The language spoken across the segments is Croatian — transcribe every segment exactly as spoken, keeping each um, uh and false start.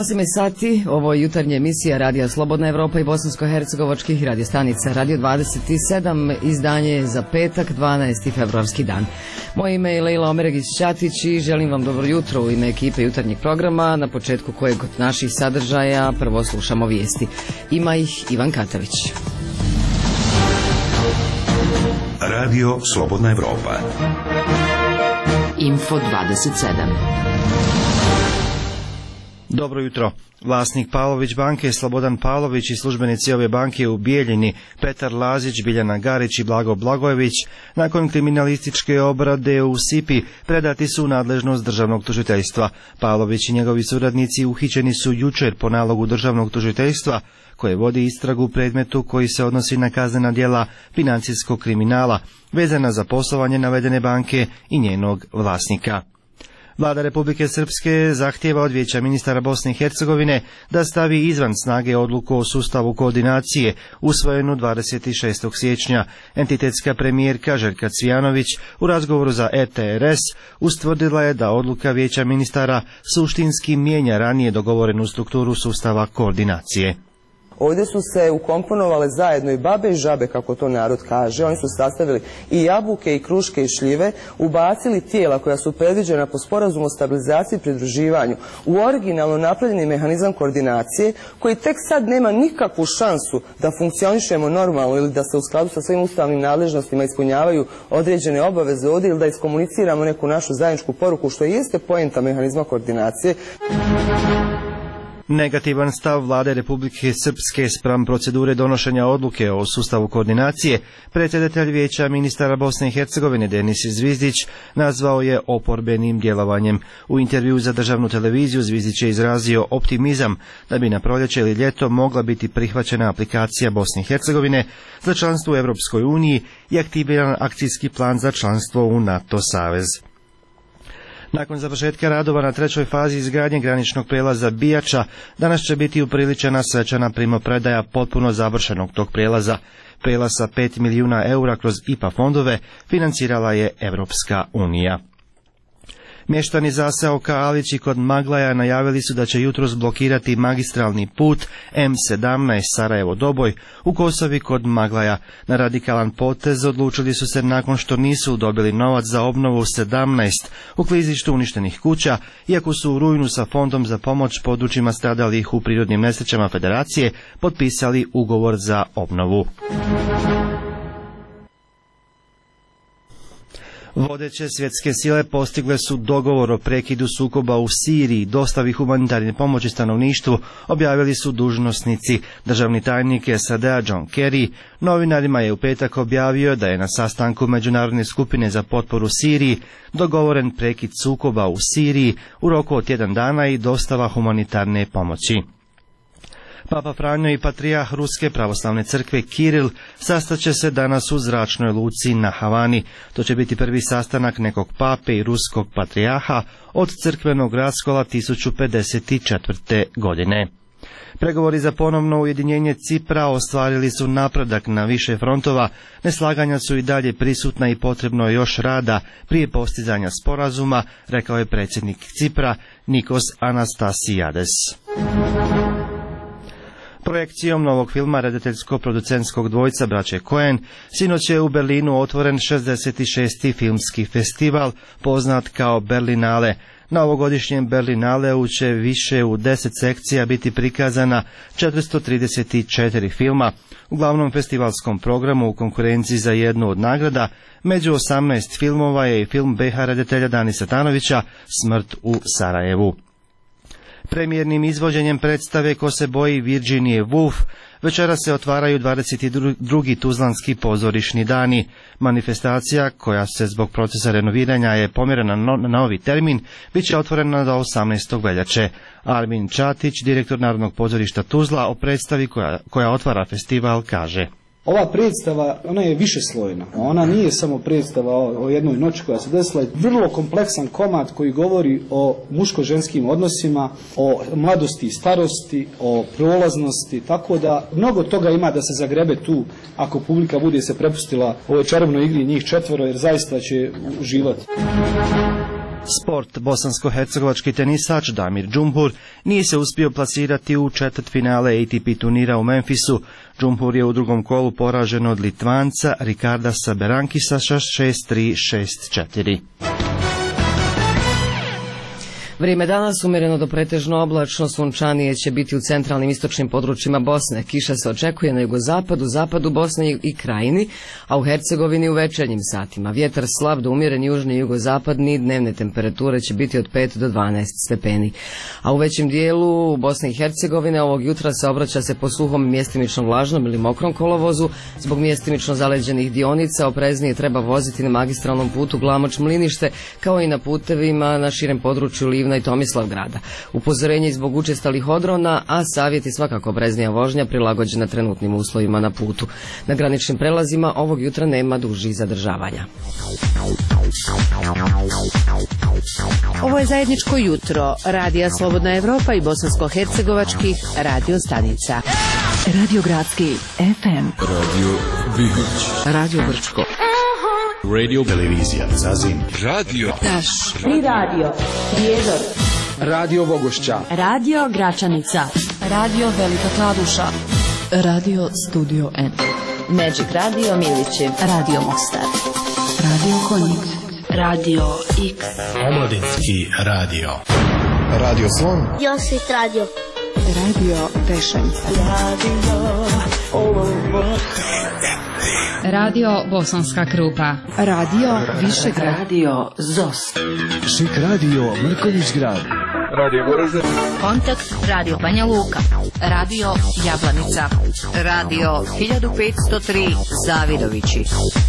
osam sati, ovo je jutarnja emisija Radija Slobodna Evropa i bosansko-hercegovačkih radiostanica. Radio dvadeset sedam, izdanje za petak, dvanaesti februarski dan. Moje ime je Lejla Omeregić-Ćatić i želim vam dobro jutro u ime ekipe jutarnjeg programa, na početku kojeg od naših sadržaja prvo slušamo vijesti. Ima ih Ivan Katavić. Radio Slobodna Evropa. Info dvadeset sedam. Dobro jutro. Vlasnik Pavlović banke Slobodan Pavlović i službenici ove banke u Bijeljini Petar Lazić, Biljana Garić i Blago Blagojević nakon kriminalističke obrade u Sipi predati su u nadležnost državnog tužiteljstva. Pavlović i njegovi suradnici uhićeni su jučer po nalogu državnog tužiteljstva koje vodi istragu u predmetu koji se odnosi na kaznena djela financijskog kriminala vezana za poslovanje navedene banke i njenog vlasnika. Vlada Republike Srpske zahtijeva od Vijeća ministara Bosne i Hercegovine da stavi izvan snage odluku o sustavu koordinacije usvojenu dvadeset šestog siječnja. Entitetska premijerka Željka Cvijanović u razgovoru za E T R S ustvrdila je da odluka Vijeća ministara suštinski mijenja ranije dogovorenu strukturu sustava koordinacije. Ovdje su se ukomponovale zajedno i babe i žabe, kako to narod kaže. Oni su sastavili i jabuke, i kruške, i šljive, ubacili tijela koja su predviđena po sporazumu o stabilizaciji i pridruživanju u originalno napravljeni mehanizam koordinacije, koji tek sad nema nikakvu šansu da funkcionišemo normalno ili da se u skladu sa svim ustavnim nadležnostima ispunjavaju određene obaveze ovdje ili da iskomuniciramo neku našu zajedničku poruku, što jeste poenta mehanizma koordinacije. Negativan stav Vlade Republike Srpske spram procedure donošenja odluke o sustavu koordinacije predsjedatelj Vijeća ministara Bosne i Hercegovine Denis Zvizdić nazvao je oporbenim djelovanjem. U intervju za državnu televiziju Zvizdić je izrazio optimizam da bi na proljeće ili ljeto mogla biti prihvaćena aplikacija Bosne i Hercegovine za članstvo u Europskoj uniji i aktiviran akcijski plan za članstvo u NATO savez. Nakon završetka radova na trećoj fazi izgradnje graničnog prijelaza Bijača, danas će biti upriličena svečana primopredaja potpuno završenog tog prijelaza. Prijelaz sa pet milijuna eura kroz I P A fondove financirala je Evropska unija. Mještani zaseoka Alići kod Maglaja najavili su da će jutros blokirati magistralni put M sedamnaest Sarajevo-Doboj u Kosovi kod Maglaja. Na radikalan potez odlučili su se nakon što nisu dobili novac za obnovu sedamnaest u klizištu uništenih kuća, iako su u rujnu sa Fondom za pomoć područjima stradalih u prirodnim nesrećama Federacije potpisali ugovor za obnovu. Vodeće svjetske sile postigle su dogovor o prekidu sukoba u Siriji, dostavi humanitarne pomoći stanovništvu, objavili su dužnosnici. Državni tajnik S A D-a John Kerry novinarima je u petak objavio da je na sastanku Međunarodne skupine za potporu Siriji dogovoren prekid sukoba u Siriji u roku od tjedan dana i dostava humanitarne pomoći. Papa Franjo i patrijarh Ruske pravoslavne crkve Kiril sastaće se danas u zračnoj luci na Havani. To će biti prvi sastanak nekog pape i ruskog patrijarha od crkvenog raskola tisuću pedeset četvrte. godine. Pregovori za ponovno ujedinjenje Cipra ostvarili su napredak na više frontova, neslaganja su i dalje prisutna i potrebno je još rada prije postizanja sporazuma, rekao je predsjednik Cipra Nikos Anastasiades. Projekcijom novog filma redateljsko-producentskog dvojca braće Coen sinoć je u Berlinu otvoren šezdeset šesti filmski festival poznat kao Berlinale. Na ovogodišnjem Berlinaleu će više u deset sekcija biti prikazana četiristo trideset četiri filma. U glavnom festivalskom programu u konkurenciji za jednu od nagrada među osamnaest filmova je i film B H redatelja Dani Satanovića Smrt u Sarajevu. Premijernim izvođenjem predstave Ko se boji Virginije Woolf večera se otvaraju dvadeset drugi Tuzlanski pozorišni dani. Manifestacija, koja se zbog procesa renoviranja je pomjerena na novi termin, bit će otvorena do osamnaestog veljače. Armin Čatić, direktor Narodnog pozorišta Tuzla, o predstavi koja, koja otvara festival kaže: Ova predstava, ona je višeslojna. Ona nije samo predstava o, o jednoj noći koja se desila, je vrlo kompleksan komad koji govori o muško-ženskim odnosima, o mladosti i starosti, o prolaznosti, tako da mnogo toga ima da se zagrebe tu ako publika bude se prepustila ovoj čarobnoj igri njih četvoro, jer zaista će uživati. Sport, bosansko-hercegovački tenisač Damir Džumhur nije se uspio plasirati u četvrtfinale A T P turnira u Memphisu. Džumhur je u drugom kolu poražen od Litvanca Rikardasa Berankisa sa šest tri šest četiri. Vrijeme danas umjereno do pretežno oblačno, sunčanije će biti u centralnim istočnim područjima Bosne. Kiša se očekuje na jugozapadu, zapadu Bosne i Krajini, a u Hercegovini u večernjim satima. Vjetar slab do umjeren južni i jugozapadni, dnevne temperature će biti od pet do dvanaest stepeni. A u većem dijelu Bosne i Hercegovine ovog jutra se obraća se po suhom mjestimično vlažnom ili mokrom kolovozu. Zbog mjestimično zaleđenih dionica opreznije treba voziti na magistralnom putu Glamoč-Mlinište, kao i na putevima na širem području Livna i Tomislavgrada. Upozorenje i zbog učestalih odrona, a savjet je svakako opreznija vožnja prilagođena trenutnim uslovima na putu. Na graničnim prelazima ovog jutra nema dužih zadržavanja. Ovo je zajedničko jutro Radija Slobodna Evropa i bosansko-hercegovačkih radio stanica. Radio Gradski F M, Radio Bihać, Radio Brčko, Radio Televizija Zazin, Radio Taš, Tri radio, Prijedor, Radio Vogošća, Radio Gračanica, Radio Velika Kladuša, Radio Studio N, Magic Radio Milići, Radio Mostar, Radio Konjic, Radio X, Omladinski radio, Radio Slon, Josit Radio, Radio Tešanj, Radio Bosanska Krupa, Radio Višegrad, Radio Zos, Šik Radio Mrkonjić Grad, Radio Goražde, Kontakt Radio Banja Luka, Radio Jablanica, Radio hiljadu petsto tri Zavidovići.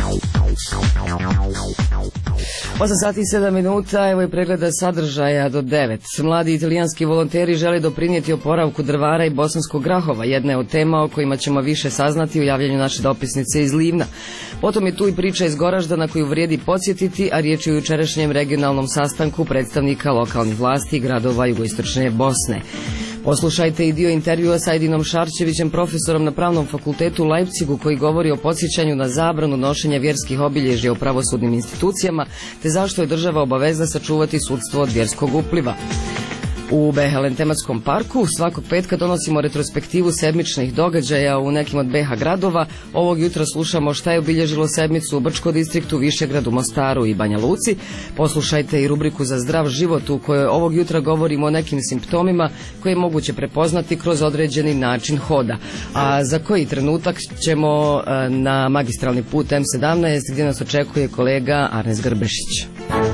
osam sati i sedam minuta, evo je pregleda sadržaja do devet. Mladi italijanski volonteri žele doprinijeti oporavku drvara i bosanskog grahova. Jedna je od tema o kojima ćemo više saznati u javljanju naše dopisnice iz Livna. Potom je tu i priča iz Goražda na koju vrijedi podsjetiti, a riječ je o jučerašnjem regionalnom sastanku predstavnika lokalnih vlasti i gradova jugoistočne Bosne. Poslušajte i dio intervjua sa Ajdinom Šarčevićem, profesorom na Pravnom fakultetu u Leipzigu, koji govori o podsjećanju na zabranu nošenja vjerskih obilježja u pravosudnim institucijama, te zašto je država obavezna sačuvati sudstvo od vjerskog upliva. U B H L tematskom parku svakog petka donosimo retrospektivu sedmičnih događaja u nekim od B H gradova. Ovog jutra slušamo šta je obilježilo sedmicu u Brčko distriktu, Višegradu, Mostaru i Banja Luci. Poslušajte i rubriku za zdrav život u kojoj ovog jutra govorimo o nekim simptomima koje je moguće prepoznati kroz određeni način hoda. A za koji trenutak ćemo na magistralni put M sedamnaest gdje nas očekuje kolega Arnes Grbešić.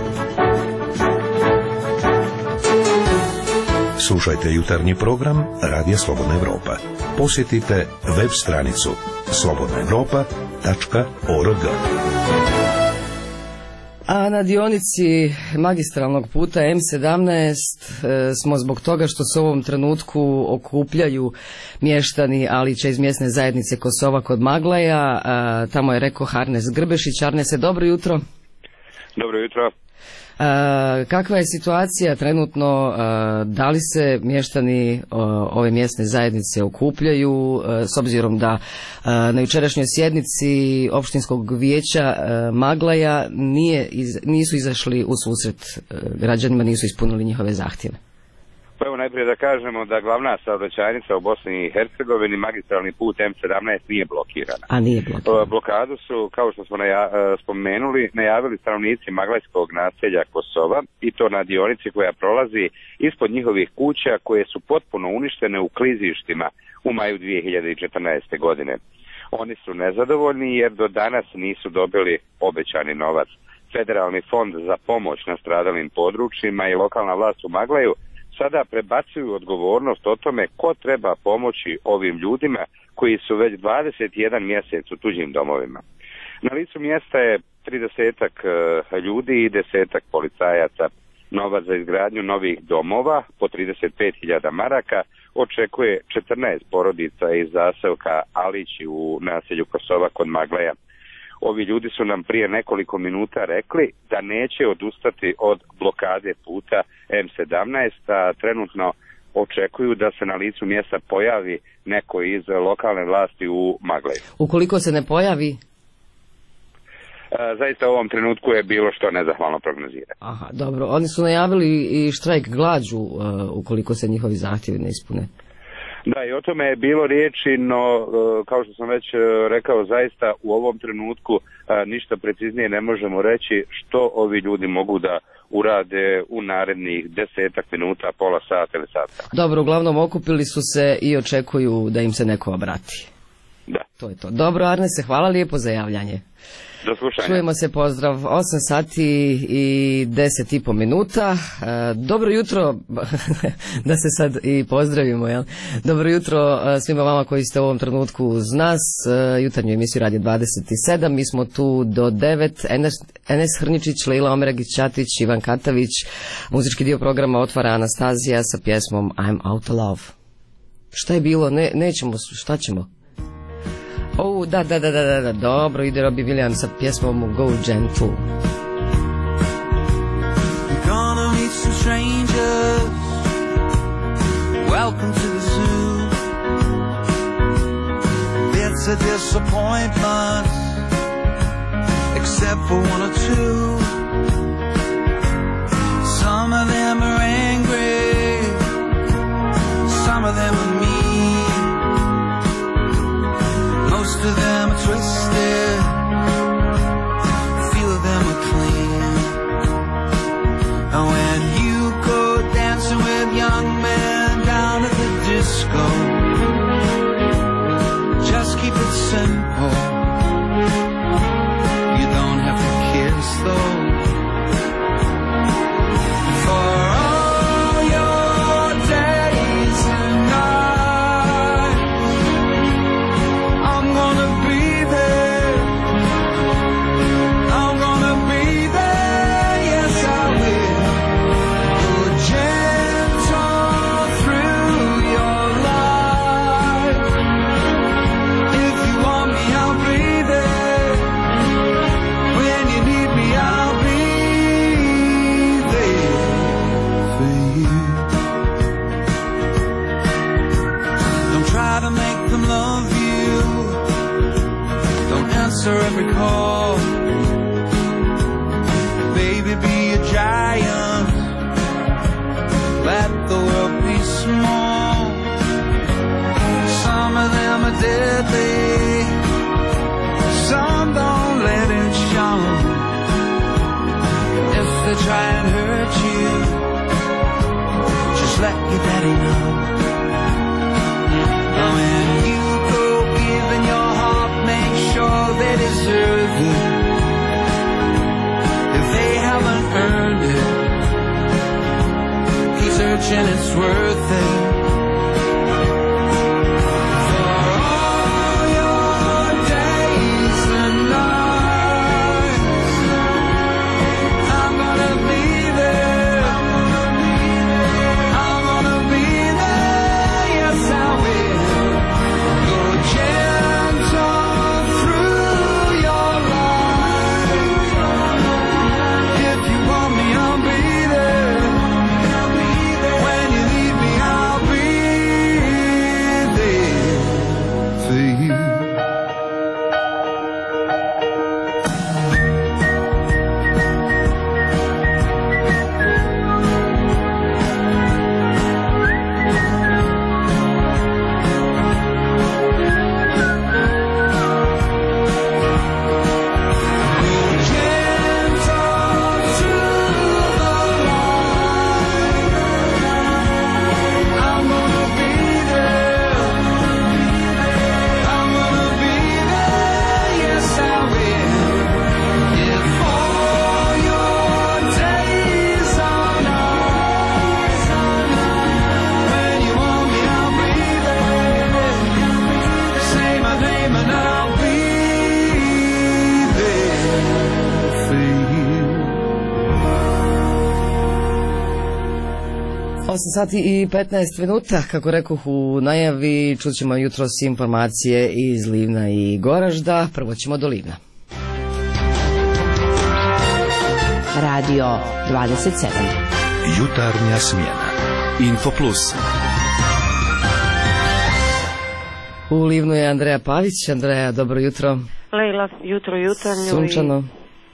Slušajte jutarnji program Radija Slobodna Evropa. Posjetite web stranicu slobodna evropa tačka org. A na dionici magistralnog puta M sedamnaest e, smo zbog toga što se u ovom trenutku okupljaju mještani Alića iz mjesne zajednice Kosova kod Maglaja. A, tamo je rekao Arnes Grbešić. Arnese, dobro jutro. Dobro jutro. Uh, kakva je situacija trenutno, uh, da li se mještani uh, ove mjesne zajednice okupljaju, uh, s obzirom da uh, na jučerašnjoj sjednici opštinskog vijeća uh, Maglaja nije iz, nisu izašli u susret uh, građanima, nisu ispunili njihove zahtjeve? Pa evo najprije da kažemo da glavna saobraćajnica u Bosni i Hercegovini, magistralni put M sedamnaest, nije blokirana. A nije blokirana. Blokadu su, kao što smo naja- spomenuli, najavili stanovnici Maglajskog naselja Kosova, i to na dionici koja prolazi ispod njihovih kuća koje su potpuno uništene u klizištima u maju dvije hiljade četrnaeste. godine. Oni su nezadovoljni jer do danas nisu dobili obećani novac. Federalni fond za pomoć na stradalim područjima i lokalna vlast u Maglaju sada prebacuju odgovornost o tome ko treba pomoći ovim ljudima koji su već dvadeset jedan mjesec u tuđim domovima. Na licu mjesta je tridesetak ljudi i desetak policajaca. Novac za izgradnju novih domova po trideset pet hiljada maraka očekuje četrnaest porodica iz zaselka Alići u naselju Kosova kod Maglaja. Ovi ljudi su nam prije nekoliko minuta rekli da neće odustati od blokade puta M sedamnaest, a trenutno očekuju da se na licu mjesta pojavi neko iz lokalne vlasti u Maglaju. Ukoliko se ne pojavi? zaista u ovom trenutku je bilo što nezahvalno prognozirati. Aha, dobro. Oni su najavili i štrajk glađu uh, ukoliko se njihovi zahtjevi ne ispune. Da, i o tome je bilo riječi, no kao što sam već rekao, zaista u ovom trenutku ništa preciznije ne možemo reći što ovi ljudi mogu da urade u narednih desetak minuta, pola sata ili sata. Dobro, uglavnom okupili su se i očekuju da im se neko obrati. Da. To je to. Dobro, Arnese, hvala lijepo za javljanje. Do slušanja. Čujemo se, pozdrav, osam sati i deset i po minuta. E, dobro jutro, da se sad i pozdravimo, jel? Dobro jutro svima vama koji ste u ovom trenutku uz nas, e, jutarnju emisiju Radio dvadeset sedam, mi smo tu do devet, Enes, Enes Hrničić, Leila Omeragić-Čatić, Ivan Katavić, muzički dio programa otvara Anastazija sa pjesmom I'm Out of Love. Šta je bilo? Ne, nećemo, šta ćemo? O, da, da, da, da, da, dobro, ide Robbie Williams sa pjesmom Go Gentle. You're gonna meet some strangers. Welcome to the zoo. It's a disappointment, except for one or two. Some of them are angry, some of them are mean. Most of them are twisted, a few of them are clean. And when you go dancing with young men down at the disco, just keep it simple. You don't have to kiss though. For all your days and nights, I'm gonna be there. I'm gonna be there, yes I will. Go gentle through your life. If you want me, I'll be there. When you need me, I'll be there for you. Don't try to make them love you. Don't answer every call. Baby, be a giant. Let the world be small. Some of them are deadly. Some don't let it show. If they try and hurt you, just let your daddy know. When you go giving your heart, make sure they deserve it. If they haven't earned it, keep searching, it's worth it. For all your days and nights, I'm gonna be there. I'm gonna be there, yes I will. Go gentle through your life. If you want me, I'll be there. When you need me, I'll be there for you. osam sati i petnaest minuta, kako rekoh u najavi, čućemo jutros informacije iz Livna i Goražda. Prvo ćemo do Livna. Radio dvadeset sedam. Jutarnja smjena. Info Plus. U Livnu je Andreja Pavić. Andreja, dobro jutro. Lejla, jutro jutarnju. Sunčano. I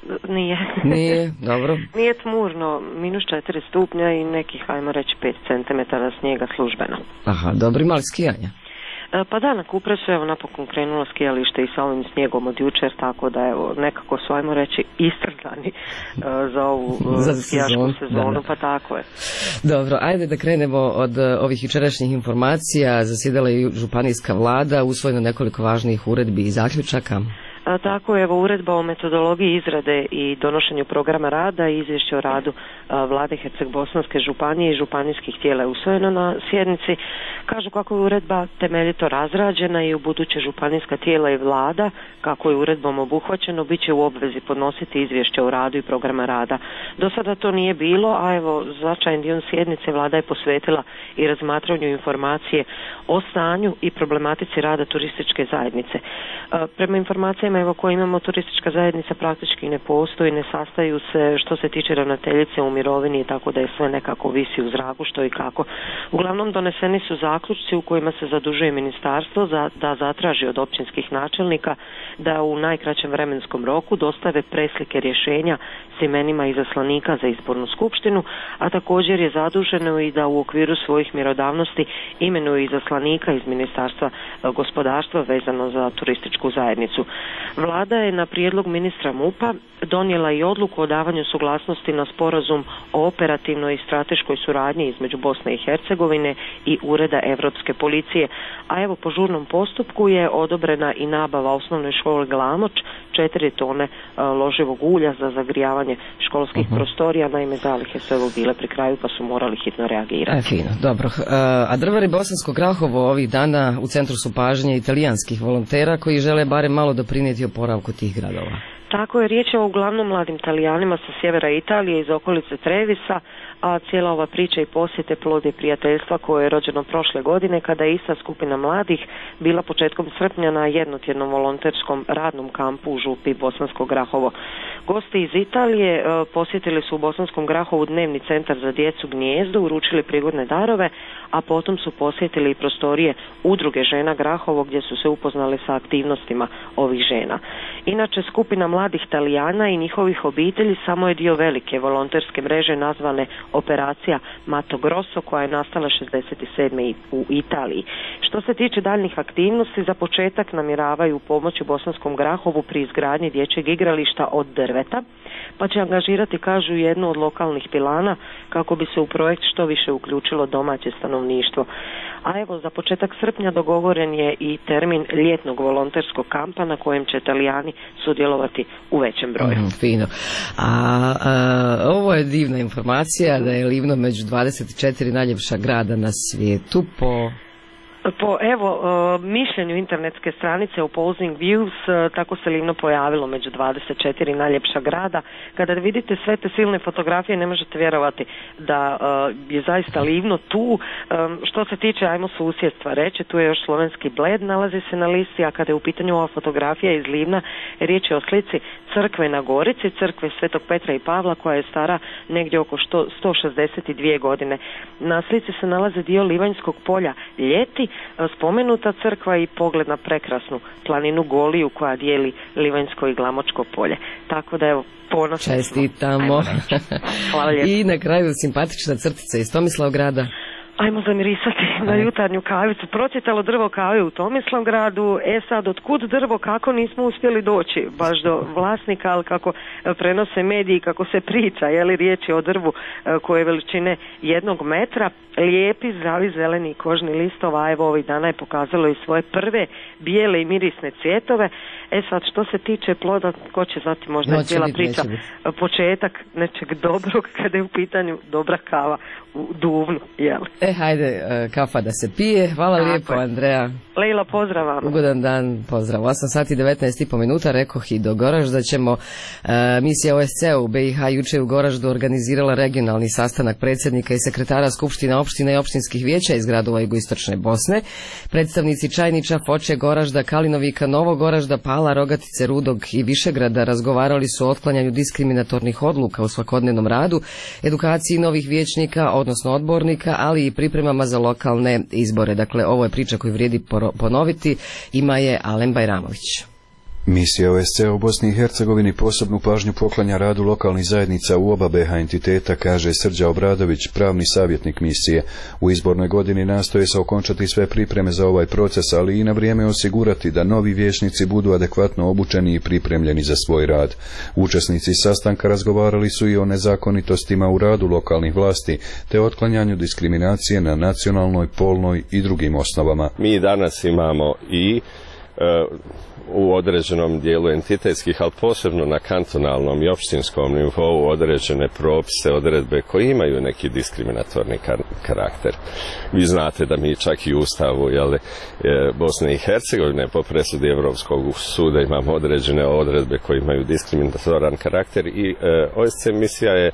Nije. Nije, dobro. Nije tmurno, minus četiri stupnja i nekih, ajmo reći, pet centimetara snijega službeno. Aha, dobro, imali skijanja? Pa da, na Kupresu je napokon krenulo skijalište i sa ovim snijegom od jučer, tako da evo, nekako su, ajmo reći, istrgani uh, za ovu uh, za skijašku sezon. sezonu, da, da. Pa tako je. Dobro, ajde da krenemo od uh, ovih jučerašnjih informacija. Zasjedala je županijska vlada, usvojeno nekoliko važnih uredbi i zaključaka. A, tako je, evo, uredba o metodologiji izrade i donošenju programa rada i izvješće o radu a, vlade Herceg-Bosanske županije i županijskih tijela je usvojeno na sjednici. Kažu kako je uredba temeljito razrađena i u buduće županijska tijela i vlada, kako je uredbom obuhvaćeno, bit će u obvezi podnositi izvješće o radu i programa rada. Do sada to nije bilo, a evo, značajan dio sjednice vlada je posvetila i razmatranju informacije o stanju i problematici rada turističke zajednice. A, prema informacijama evo koje imamo, turistička zajednica praktički ne postoji, ne sastaju se što se tiče ravnateljice u mirovini, tako da je sve nekako visi u zraku što i kako. Uglavnom doneseni su zaključci u kojima se zadužuje ministarstvo za, da zatraži od općinskih načelnika da u najkraćem vremenskom roku dostave preslike rješenja s imenima izaslanika za izbornu skupštinu, a također je zaduženo i da u okviru svojih mjerodavnosti imenuju izaslanika iz Ministarstva gospodarstva vezano za turističku zajednicu. Vlada je na prijedlog ministra MUP-a donijela i odluku o davanju suglasnosti na sporazum o operativnoj i strateškoj suradnji između Bosne i Hercegovine i Ureda Europske policije, a evo po žurnom postupku je odobrena i nabava osnovnoj školi Glamoč, četiri tone a, loživog ulja za zagrijavanje školskih uh-huh. prostorija, naime zalihe su evo bile pri kraju pa su morali hitno reagirati. E, fino, dobro. A drvari Bosansko Grahovo ovih dana u centru su pažnje italijanskih volontera koji žele barem malo doprinijeti oporavku tih gradova. Tako je, riječ je o uglavnom mladim Talijanima sa sjevera Italije iz okolice Trevisa, a cijela ova priča i posjete plod je prijateljstva koje je rođeno prošle godine kada je ista skupina mladih bila početkom srpnja na jednotjednom volonterskom radnom kampu u župi Bosansko Grahovo. Gosti iz Italije e, posjetili su u Bosanskom Grahovu dnevni centar za djecu Gnijezdo, uručili prigodne darove, a potom su posjetili i prostorije Udruge žena Grahovo gdje su se upoznali sa aktivnostima ovih žena. Inače, skupina mladih Talijana i njihovih obitelji samo je dio velike volonterske mreže nazvane Operacija Mato Grosso koja je nastala šezdeset sedme u Italiji. Što se tiče daljnjih aktivnosti, za početak namjeravaju pomoći Bosanskom Grahovu pri izgradnji dječjeg igrališta od drveta, pa će angažirati, kažu, jednu od lokalnih pilana kako bi se u projekt što više uključilo domaće stanovništvo. A evo, za početak srpnja dogovoren je i termin ljetnog volonterskog kampa na kojem će Talijani sudjelovati u većem broju. Mm, fino. A, a ovo je divna informacija da je Livno među dvadeset četiri najljepša grada na svijetu po... Po evo uh, mišljenju internetske stranice Opposing Views, uh, tako se Livno pojavilo među dvadeset četiri najljepša grada. Kada vidite sve te silne fotografije ne možete vjerovati da uh, je zaista Livno tu. Um, što se tiče, ajmo susjedstva reći, tu je još slovenski Bled, nalazi se na listi, a kada je u pitanju ova fotografija iz Livna, riječ je o slici crkve na Gorici, crkve Svetog Petra i Pavla koja je stara negdje oko sto šezdeset dvije godine. Na slici se nalaze dio Livanjskog polja ljeti, spomenuta crkva i pogled na prekrasnu planinu Goliju koja dijeli Livanjsko i Glamočko polje. Tako da evo, ponosno. Čestitamo. Hvala lijepo. I na kraju simpatična crtica iz Tomislavgrada. Ajmo zamirisati na jutarnju kavicu. Procvjetalo drvo kave u Tomislavgradu. E sad, otkud drvo, kako nismo uspjeli doći baš do vlasnika, ali kako prenose mediji, kako se priča, je li riječ je o drvu koje je veličine jednog metra, lijepi, zdravi, zeleni kožni listova, a evo ovih dana je pokazalo i svoje prve bijele i mirisne cvjetove. E sad, što se tiče ploda, ko će znati, možda je cijela priča početak nečeg dobrog kada je u pitanju dobra kava u Duvnu, jel? E, hajde, kafa da se pije. Hvala Tako lijepo, je. Andreja. Lejla, pozdrav vam. Ugodan dan, pozdrav. osam sati devetnaest i po minuta, rekoh i do Goražda ćemo. Uh, misija O S C u B i H juče u Goraždu organizirala regionalni sastanak predsjednika i sekretara Skupština opština i opštinskih vijeća iz gradova jugoistočne Bosne. Predstavnici Čajniča, Foče, Goražda, Kalinovika, Novog Goražda, Pala, Rogatice, Rudog i Višegrada razgovarali su o otklanjanju diskriminatornih odluka u svakodnevnom radu, edukaciji novih vijećnika, odnosno odbornika, ali i pripremama za lokalne izbore. Dakle, ovo je priča koju vrijedi ponoviti. Ima je Alen Bajramović. Misija O S C E u Bosni i Hercegovini posebnu pažnju poklanja radu lokalnih zajednica u oba B H entiteta, kaže Srđa Obradović, pravni savjetnik misije. U izbornoj godini nastoje se okončati sve pripreme za ovaj proces, ali i na vrijeme osigurati da novi vijećnici budu adekvatno obučeni i pripremljeni za svoj rad. Učesnici sastanka razgovarali su i o nezakonitostima u radu lokalnih vlasti, te otklanjanju diskriminacije na nacionalnoj, polnoj i drugim osnovama. Mi danas imamo i e, u određenom dijelu entitetskih, ali posebno na kantonalnom i opštinskom nivou određene propise, odredbe koje imaju neki diskriminatorni karakter. Vi znate da mi čak i u Ustavu jeli, Bosne i Hercegovine po presudi Europskog suda imamo određene odredbe koje imaju diskriminatoran karakter i e, O S C E misija je e,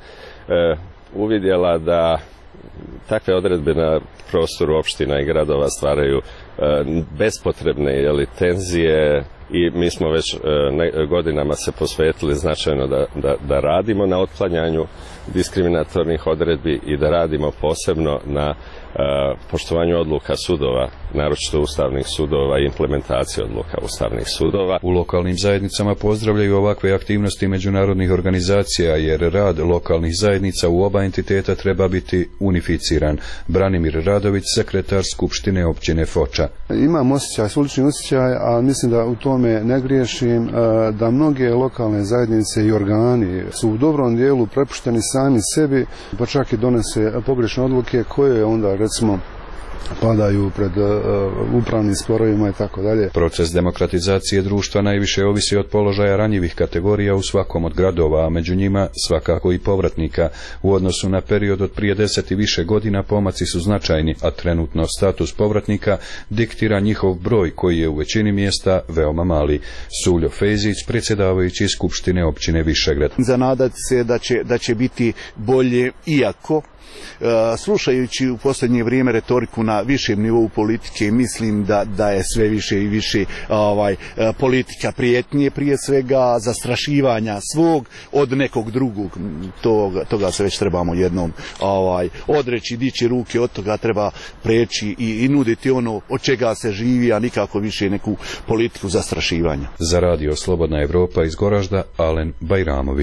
uvidjela da takve odredbe na prostoru opština i gradova stvaraju e, bespotrebne jeli, tenzije i mi smo već e, ne, godinama se posvetili značajno da, da, da radimo na otklanjanju diskriminatornih odredbi i da radimo posebno na e, poštovanju odluka sudova, naročito ustavnih sudova i implementaciju odluka ustavnih sudova. U lokalnim zajednicama pozdravljaju ovakve aktivnosti međunarodnih organizacija, jer rad lokalnih zajednica u oba entiteta treba biti unificiran. Branimir Radović, sekretar Skupštine općine Foča. Imam osjećaj, slični osjećaj, a mislim da u tome ne griješim, da mnoge lokalne zajednice i organi su u dobrom dijelu prepušteni sami sebi, pa čak i donese pogrešne odluke koje onda recimo padaju pred uh, upravnim sporovima i tako dalje. Proces demokratizacije društva najviše ovisi od položaja ranjivih kategorija u svakom od gradova, a među njima svakako i povratnika. U odnosu na period od prije deset i više godina pomaci su značajni, a trenutno status povratnika diktira njihov broj koji je u većini mjesta veoma mali. Suljo Fejzić, predsjedavajući Skupštine općine Višegrad. Zanadati se da će, da će biti bolje, iako slušajući u posljednje vrijeme retoriku na višem nivou politike, mislim da, da je sve više i više ovaj, politika prijetnje, prije svega zastrašivanja svog od nekog drugog. Toga, toga se već trebamo jednom ovaj, odreći, dići ruke, od toga treba preći i, i nuditi ono od čega se živi, a nikako više neku politiku zastrašivanja. Za Radio Slobodna Evropa iz Goražda, Alen Bajramović.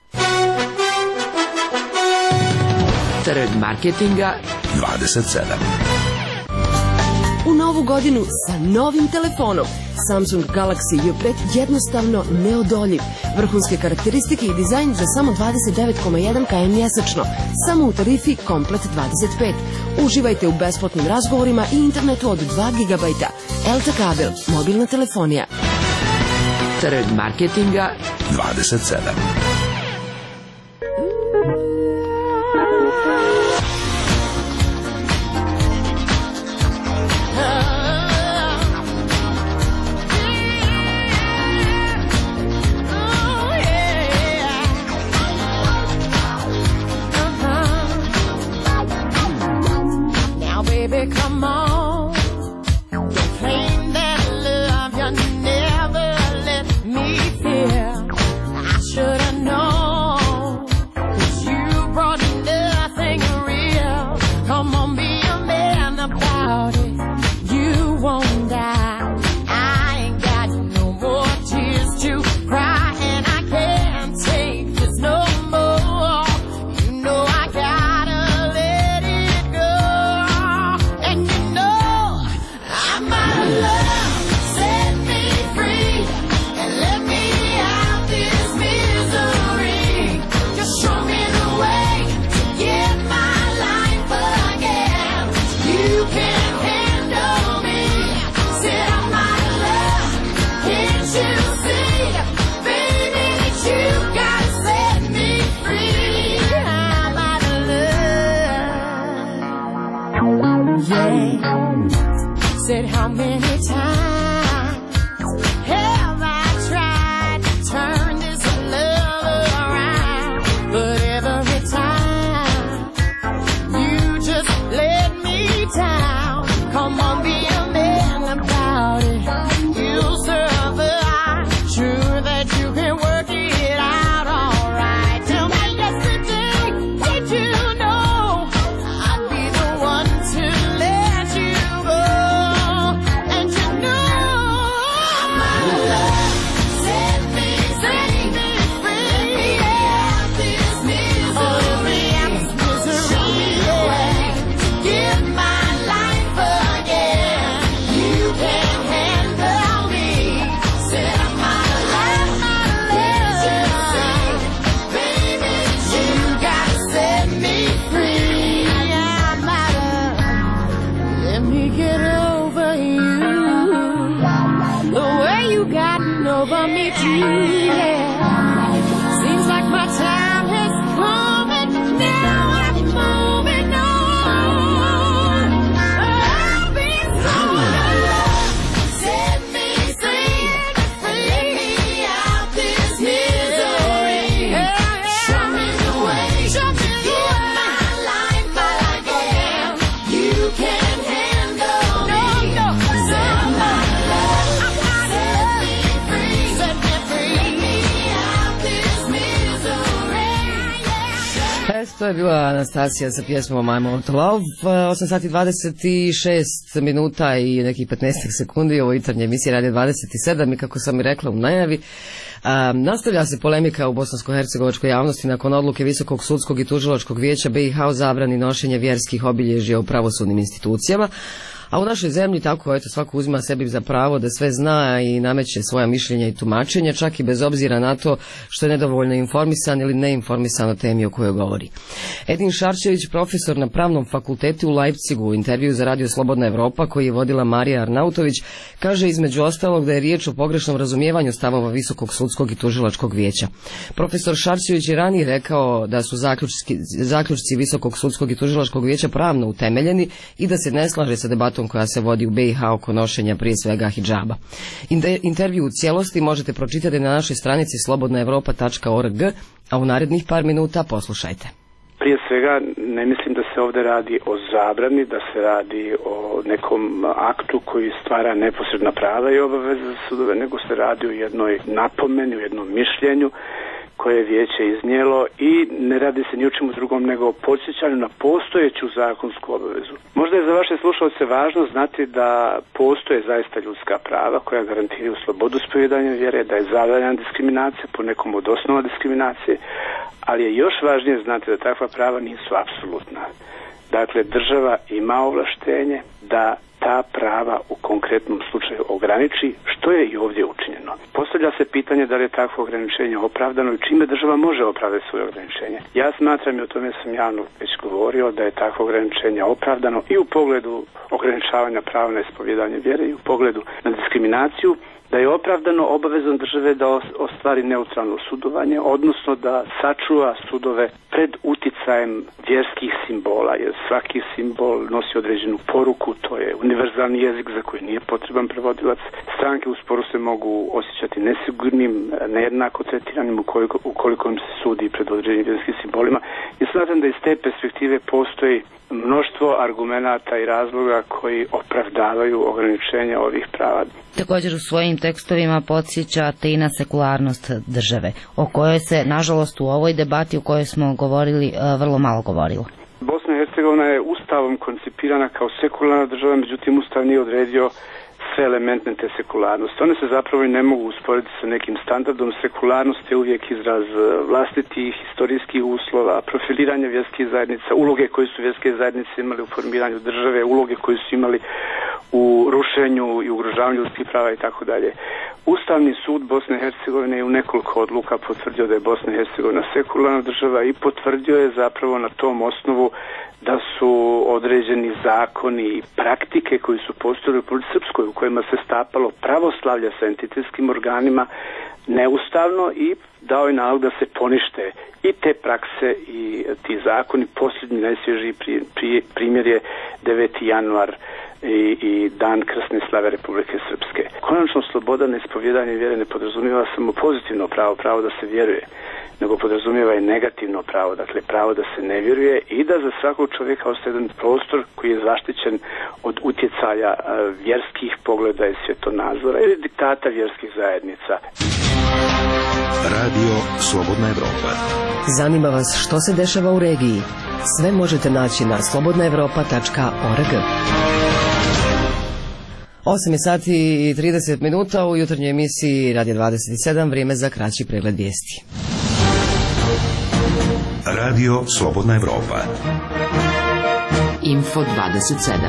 Trg marketinga dvadeset sedam. U novu godinu sa novim telefonom. Samsung Galaxy je pred jednostavno neodoljiv. Vrhunske karakteristike i dizajn za samo dvadeset devet zarez jedan kilometara mjesečno. Samo u tarifi Komplet dvadeset pet. Uživajte u besplatnim razgovorima i internetu od dva gigabajta. Elta kabel, mobilna telefonija. Trg marketinga dvadeset sedam. Said how many times have I tried to turn this love around, but every time you just let me down. Come on, be a man about it. You'll survive. Sure that you can work it out all right. Tell me yesterday, did you know I'd be the one to let you go? And you know over me truly. Seems like my time has come and now I'm moving on. I'll be so love, set me free, let me out this misery. Show me the way, show me the way. My life, my life again. You can handle me. No, no, set my love, set me free, set me free. Let me out this misery. Es, to je bila Anastasija sa pjesmom I'm All to Love. osam sati dvadeset šest minuta i nekih petnaest sekundi. Ovo jutarnje emisije Radio dvadeset sedam i kako sam i rekla u najavi, a, nastavlja se polemika u bosansko-hercegovačkoj javnosti nakon odluke Visokog sudskog i tužilačkog vijeća B i H o zabrani nošenja vjerskih obilježja u pravosudnim institucijama. A u našoj zemlji tako, eto, svako uzima sebi za pravo da sve zna i nameće svoja mišljenja i tumačenja, čak i bez obzira na to što je nedovoljno informisan ili neinformisan o temi o kojoj govori. Edin Šarčević, profesor na Pravnom fakultetu u Leipzigu, u intervju za Radio Slobodna Evropa koji je vodila Marija Arnautović, kaže između ostalog da je riječ o pogrešnom razumijevanju stavova Visokog sudskog i tužilačkog vijeća. Profesor Šarčević je ranije rekao da su zaključci, zaključci Visokog sudskog i tužilačkog vijeća pravno utemeljeni i da se ne slaže sa debatom koja se vodi u B i H oko nošenja prije svega hidžaba. Intervju u cijelosti možete pročitati na našoj stranici slobodna evropa tačka org, a u narednih par minuta poslušajte. Prije svega ne mislim da se ovdje radi o zabrani, da se radi o nekom aktu koji stvara neposredna prava i obaveze za sudove, nego se radi o jednoj napomeni, o jednom mišljenju koje je vijeće iznijelo i ne radi se ni o čemu drugom nego o podsjećanju na postojeću zakonsku obavezu. Možda je za vaše slušalce važno znati da postoje zaista ljudska prava koja garantiraju slobodu ispovijedanja vjere, da je zabranjena diskriminacija po nekom od osnova diskriminacije, ali je još važnije znati da takva prava nisu apsolutna. Dakle, država ima ovlaštenje da ta prava u konkretnom slučaju ograniči, što je i ovdje učinjeno. Postavlja se pitanje da li je takvo ograničenje opravdano i čime država može opravdati svoje ograničenje. Ja smatram, i o tome sam javno već govorio, da je takvo ograničenje opravdano i u pogledu ograničavanja prava na ispovijedanje vjere i u pogledu na diskriminaciju, da je opravdano obavezom države da ostvari neutralno sudovanje, odnosno da sačuva sudove pred uticajem vjerskih simbola, jer svaki simbol nosi određenu poruku, to je univerzalni jezik za koji nije potreban prevodilac. Stranke u sporu se mogu osjećati nesigurnim, nejednako tretiranim ukoliko, ukoliko im se sudi pred određenim vjerskim simbolima. I smatram da iz te perspektive postoji mnoštvo argumenata i razloga koji opravdavaju ograničenje ovih prava. Također u svojim tekstovima podsjećate i na sekularnost države, o kojoj se, nažalost, u ovoj debati u kojoj smo govorili, vrlo malo govorilo. Bosna i Hercegovina je ustavom koncipirana kao sekularna država, međutim ustav nije odredio sve elemente te sekularnosti. One se zapravo i ne mogu usporediti sa nekim standardom. Sekularnost je uvijek izraz vlastitih historijskih uslova, profiliranja vjerskih zajednica, uloge koje su vjerske zajednice imali u formiranju države, uloge koje su imali u rušenju i ugrožavanju ljudskih prava i tako dalje. Ustavni sud Bosne i Hercegovine je u nekoliko odluka potvrdio da je Bosna i Hercegovina sekularna država i potvrdio je zapravo na tom osnovu da su određeni zakoni i praktike koji su postojali u Republici Srpskoj u kojima se stapalo pravoslavlje sa entitetskim organima neustavno i dao je nalog da se ponište i te prakse i ti zakoni. Posljednji najsvježiji pri, pri, primjer je deveti januar i, i dan krsne slave Republike Srpske. Konačno, sloboda na ispovijedanje vjere ne podrazumijeva samo pozitivno pravo, pravo da se vjeruje, nego podrazumijeva i negativno pravo, dakle pravo da se ne vjeruje i da za svakog čovjeka ostaje jedan prostor koji je zaštićen od utjecaja vjerskih pogleda i svjetonazora ili diktata vjerskih zajednica. Radio Slobodna Evropa. Zanima vas što se dešava u regiji? Sve možete naći na slobodna evropa tačka org. osam je sati i trideset minuta u jutarnjoj emisiji Radio dvadeset sedam, vrijeme za kraći pregled vijesti. Radio Slobodna Evropa. Info dvadeset sedam.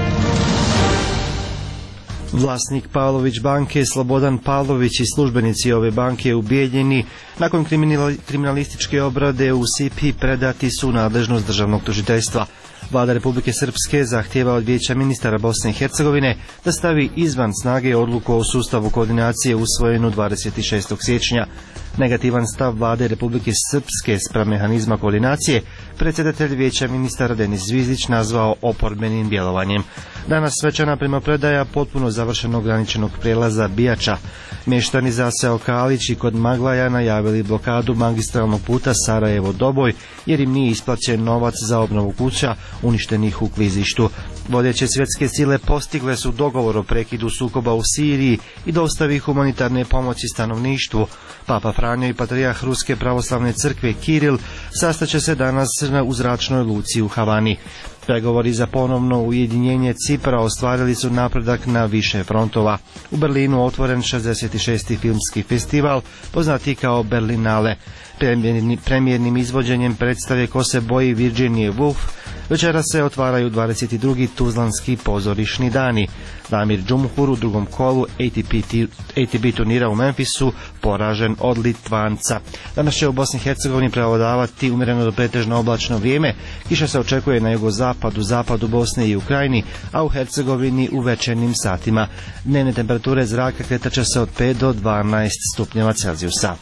Vlasnik Pavlović banke Slobodan Pavlović i službenici ove banke u Bijeljini nakon kriminalističke obrade u S I P I predati su nadležnost državnog tužiteljstva. Vlada Republike Srpske zahtijeva od Vijeća ministara Bosne i Hercegovine da stavi izvan snage odluku o sustavu koordinacije usvojenu dvadeset šestog siječnja. Negativan stav Vlade Republike Srpske spram mehanizma koordinacije predsjedatelj Vijeća ministara Denis Zvizdić nazvao oporbenim djelovanjem. Danas svečana primopredaja potpuno završenog graničnog prijelaza Bijača. Mještani zaseo Kalić i kod Maglaja najavili blokadu magistralnog puta Sarajevo-Doboj jer im nije isplaćen novac za obnovu kuća uništenih u klizištu. Vodeće svjetske sile postigle su dogovor o prekidu sukoba u Siriji i dostavi humanitarne pomoći stanovništvu. Papa Franjo i patrijarh Ruske pravoslavne crkve Kiril sastaće se danas u zračnoj luci u Havani. Pregovori za ponovno ujedinjenje Cipra ostvarili su napredak na više frontova. U Berlinu otvoren šezdeset šesti filmski festival, poznati kao Berlinale. Premijernim, premijernim izvođenjem predstave Ko se boji Virginie Woolf večera se otvaraju dvadeset drugi Tuzlanski pozorišni dani. Damir Džumhur u drugom kolu A T P, A T P turnira u Memphisu poražen od Litvanca. Danas će u Bosni i Hercegovini prevladavati umjereno do pretežno oblačno vrijeme. Kiša se očekuje na jugozapadu, zapadu Bosne i Ukrajini, a u Hercegovini u večernjim satima. Dnevne temperature zraka kretat će se od pet do dvanaest stupnjeva Celzijusa.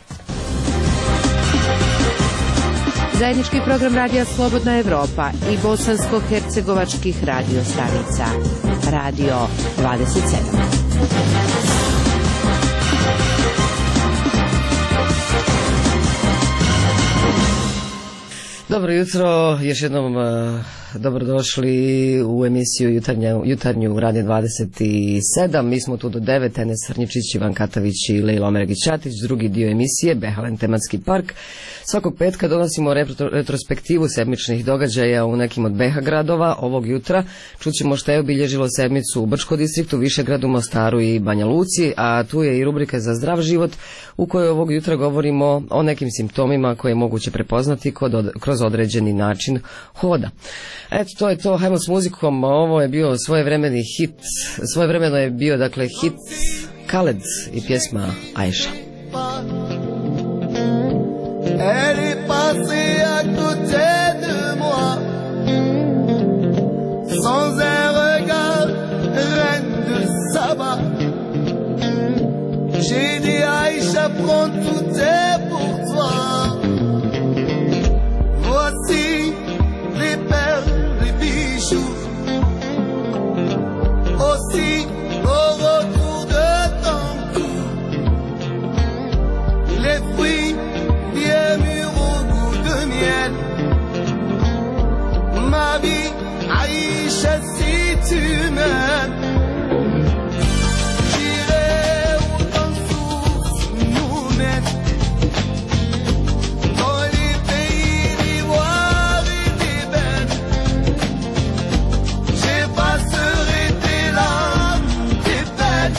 Zajednički program Radija Slobodna Evropa i bosansko-hercegovačkih radio stanica. Radio dvadeset sedam. Dobro jutro, još jednom uh, dobrodošli u emisiju jutarnju, jutarnju Radio dvadeset sedam. Mi smo tu do devet, Enes Srnjičić, Ivan Katavić i Lejla Omeregić-Čatić. Drugi dio emisije, Behalen tematski park. Svakog petka donosimo retro, retrospektivu sedmičnih događaja u nekim od B H gradova. Ovog jutra čućemo šta je obilježilo sedmicu u Brčkom distriktu, Višegradu, Mostaru i Banja Luci, a tu je i rubrika za zdrav život u kojoj ovog jutra govorimo o nekim simptomima koje je moguće prepoznati kod od, kroz određeni način hoda. Eto, to je to, hajmo s muzikom. Ovo je bio svojevremeni hit, svojevremeno je bio dakle hit Khaled i pjesma Aisha. Elle est passée à côté de moi, sans un regard, reine de Saba. J'ai dit Aïcha, prends tout est pour toi. Voici les perles, les bijoux, aussi au retour de ton cou, les fruits bien mûrs au goût de miel. Ma vie, Aïcha, si tu m'aimes, j'irai où ton souffle nous mène, dans les pays d'ivoire et d'ébène. J'effacerai tes larmes, tes peines.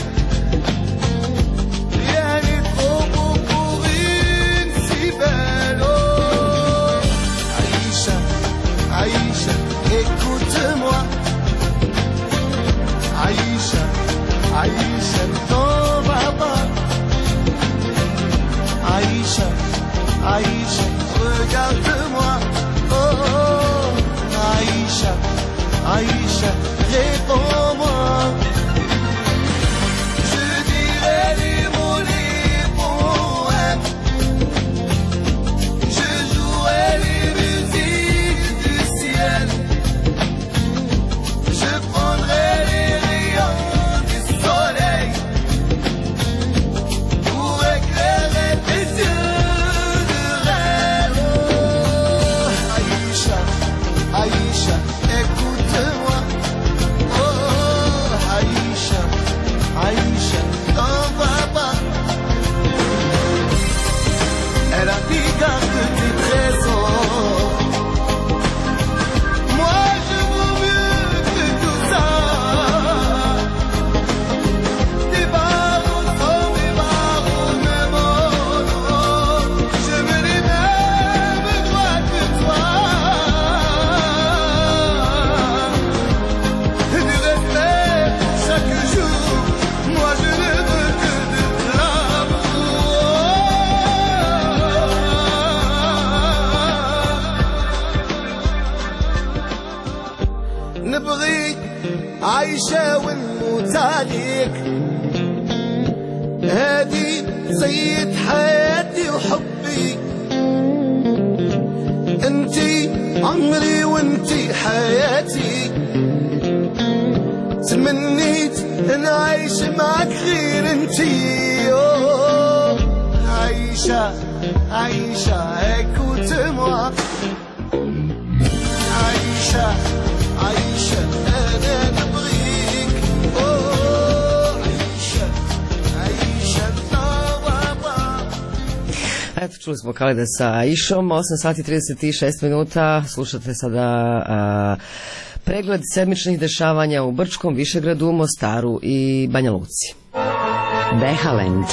Rien n'est trop beau pour une si belle. Oh, Aïcha, Aïcha, écoute-moi. Aïcha, Aïcha, ne t'en va pas. Aïcha, Aïcha, regarde-moi. Oh, Aïcha, Aïcha, réponds-moi. Je dirai les mots, les poèmes. Je jouerai les musiques du ciel. Je prendrai les rayons du soleil pour éclairer tes yeux de عليك هادي زيت حياتي وحبي انتي عمري وانتي حياتي تمنيت ان اعيش معك غير انتي أوه. عايشة عايشة هيك وتموت عايشة عايشة انا نبغيك أوه. عايشة عايشة بابا. Eto, čuli smo Kalida sa Aishom, osam sati i trideset šest minuta, slušate sada a, pregled sedmičnih dešavanja u Brčkom, Višegradu, Mostaru i Banja Luci. Behalend.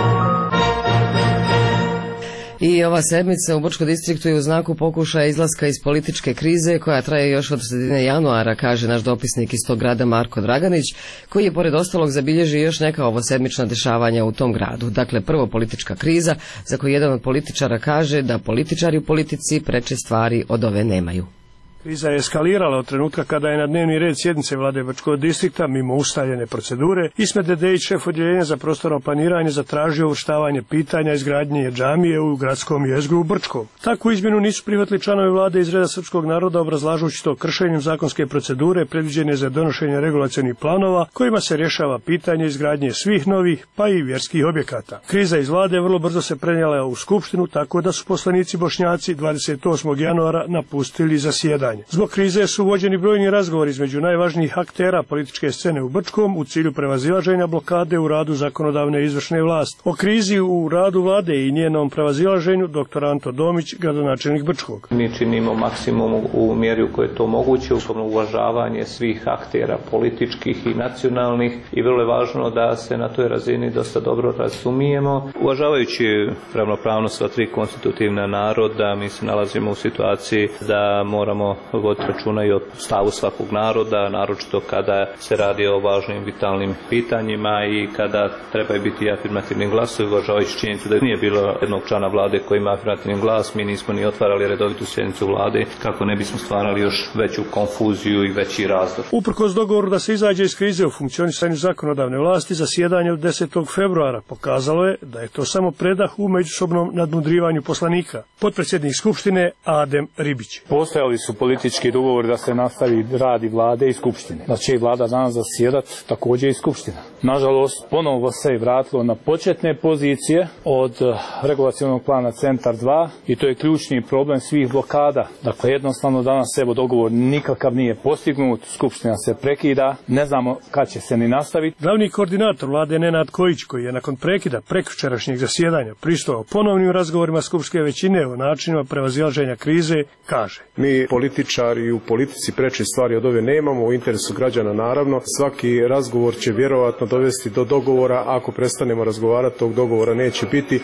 I ova sedmica u Brčkom distriktu je u znaku pokušaja izlaska iz političke krize koja traje još od sredine januara, kaže naš dopisnik iz tog grada Marko Draganić, koji je pored ostalog zabilježio još neka ovo sedmična dešavanja u tom gradu. Dakle, prvo politička kriza, za koju jedan od političara kaže da političari u politici preče stvari od ove nemaju. Kriza je eskalirala od trenutka kada je na dnevni red sjednice vlade Brčkog distrikta, mimo ustaljene procedure, Ismet Dedejić, šef odjeljenja za prostorno planiranje, zatražio uvrštavanje pitanja izgradnje džamije u gradskom jezgru u Brčkom. Takvu izmjenu nisu prihvatili članovi vlade iz reda srpskog naroda, obrazlažući to kršenjem zakonske procedure predviđene za donošenje regulacionih planova kojima se rješava pitanje izgradnje svih novih, pa i vjerskih objekata. Kriza iz vlade vrlo brzo se prenijela u skupštinu, tako da su poslanici Bošnjaci dvadeset osmog januara napustili zasjedanje. Zbog krize su vođeni brojni razgovori između najvažnijih aktera političke scene u Brčkom u cilju prevazilaženja blokade u radu zakonodavne i izvršne vlasti. O krizi u radu vlade i njenom prevazilaženju doktor Anto Domić, gradonačelnik Brčkog. Mi činimo maksimum u mjeri u kojoj je to moguće, usobno uvažavanje svih aktera političkih i nacionalnih i vrlo je važno da se na toj razini dosta dobro razumijemo. Uvažavajući ravnopravnost sva tri konstitutivna naroda, mi se nalazimo u situaciji da moramo voditi računa i o stavu svakog naroda, naročito kada se radi o važnim vitalnim pitanjima i kada trebaju biti afirmativni glasovi, uvažavajući činjenicu da nije bilo jednog člana vlade koji ima afirmativni glas, mi nismo ni otvarali redovitu sjednicu vlade kako ne bismo stvarali još veću konfuziju i veći razdor. Uprkos dogovoru da se izađe iz krize u funkcionisanju zakonodavne vlasti, zasjedanje od desetog februara pokazalo je da je to samo predah u međusobnom nadmudrivanju poslanika. Potpredsjednik Skupštine Adem Ribić. Postojali su politički dogovor da se nastavi radi vlade i skupštine. Da će vlada danas zasjedat također i skupština. Nažalost, ponovo se je vratilo na početne pozicije od regulacionog plana Centar dva i to je ključni problem svih blokada. Dakle, jednostavno danas evo dogovor nikakav nije postignut, skupština se prekida, ne znamo kad će se ni nastaviti. Glavni koordinator vlade Nenad Kojić, koji je nakon prekida prekjučerašnjeg zasjedanja pristao ponovnim razgovorima skupštinske većine o načinima prevazilaženja krize, kaže: Mi političari u politici preče stvari od ove nemamo, u interesu građana naravno. Svaki razgovor će vjerovatno dovesti do dogovora, ako prestanemo razgovarati tog dogovora neće biti.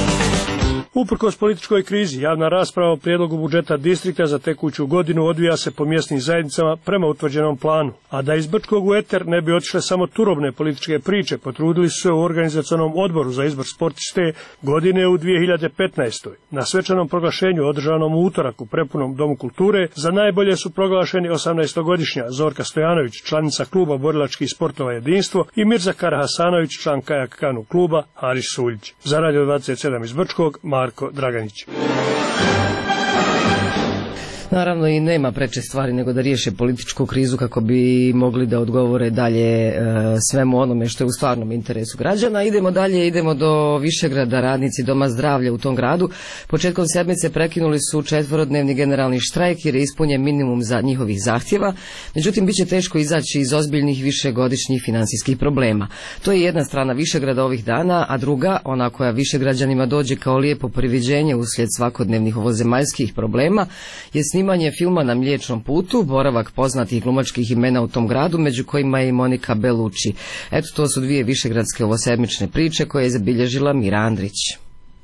Uprkos političkoj krizi, javna rasprava o prijedlogu budžeta distrikta za tekuću godinu odvija se po mjesnim zajednicama prema utvrđenom planu. A da iz Brčkog u eter ne bi otišle samo turobne političke priče, potrudili su se u organizacionom odboru za izbor sportiste godine u dvije hiljade petnaestoj. Na svečanom proglašenju održanom u utorak u prepunom Domu kulture za najbolje su proglašeni osamnaestogodišnja Zorka Stojanović, članica kluba borilačkih sportova Jedinstvo, i Mirza Karahasanović, član kajak kanu kluba Haris Suljić. Za Radio dvadeset sedam iz Brčkog, Marko Draganić. Naravno i nema preče stvari nego da riješe političku krizu kako bi mogli da odgovore dalje e, svemu onome što je u stvarnom interesu građana. Idemo dalje, idemo do Višegrada. Radnici Doma zdravlja u tom gradu početkom sedmice prekinuli su četvorodnevni generalni štrajk jer je ispunjen minimum za njihovih zahtjeva. Međutim, bit će teško izaći iz ozbiljnih višegodišnjih financijskih problema. To je jedna strana Višegrada ovih dana, a druga, ona koja Višegrađanima dođe kao lijepo priviđenje uslijed svakodnevnih ovozemaljskih problema, je snimanje filma Na mliječnom putu, boravak poznatih glumačkih imena u tom gradu, među kojima je i Monika Bellucci. Eto, to su dvije višegradske ovosedmične priče koje je zabilježila Mira Andrić.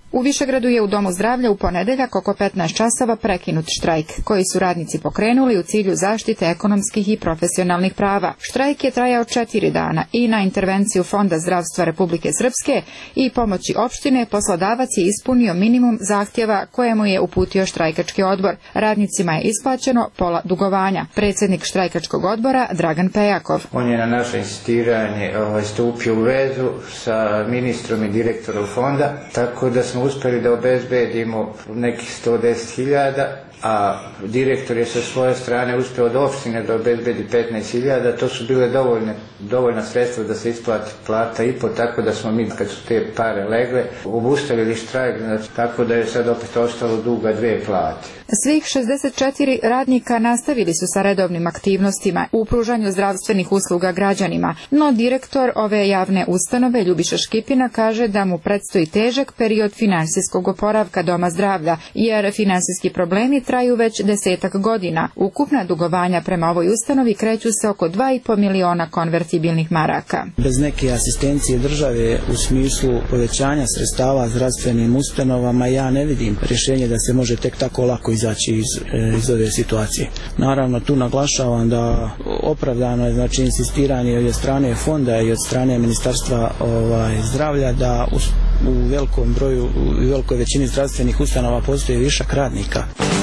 U Višegradu je u Domu zdravlja u ponedeljak oko petnaest časova prekinut štrajk, koji su radnici pokrenuli u cilju zaštite ekonomskih i profesionalnih prava. Štrajk je trajao četiri dana i na intervenciju Fonda zdravstva Republike Srpske i pomoći opštine poslodavac je ispunio minimum zahtjeva kojemu je uputio štrajkački odbor. Radnicima je isplaćeno pola dugovanja. Predsjednik štrajkačkog odbora Dragan Pejakov. On je na naše insistiranje stupio u vezu sa ministrom i direktorom fonda, tako da smo uspjeli da obezbedimo nekih sto deset hiljada, a direktor je sa svoje strane uspio od opštine da obezbedi petnaest hiljada. To su bile dovoljne, dovoljna sredstva da se isplati plata i po, tako da smo mi, kad su te pare legle, obustavili štrajk, znači, tako da je sad opet ostalo duga dve plate. Svih šezdeset četiri radnika nastavili su sa redovnim aktivnostima u pružanju zdravstvenih usluga građanima, no direktor ove javne ustanove Ljubiša Škipina kaže da mu predstoji težak period finansijskog oporavka Doma zdravlja, jer finansijski problemi traju već desetak godina. Ukupna dugovanja prema ovoj ustanovi kreću se oko dva i po miliona konvertibilnih maraka. Bez neke asistencije države u smislu povećanja sredstava zdravstvenim ustanovama ja ne vidim rješenje da se može tek tako lako izaći iz, iz ove situacije. Naravno, tu naglašavam da opravdano je, znači, insistiranje od strane fonda i od strane Ministarstva ovaj, zdravlja da u, u velikom broju, u velikoj većini zdravstvenih ustanova postoji višak radnika.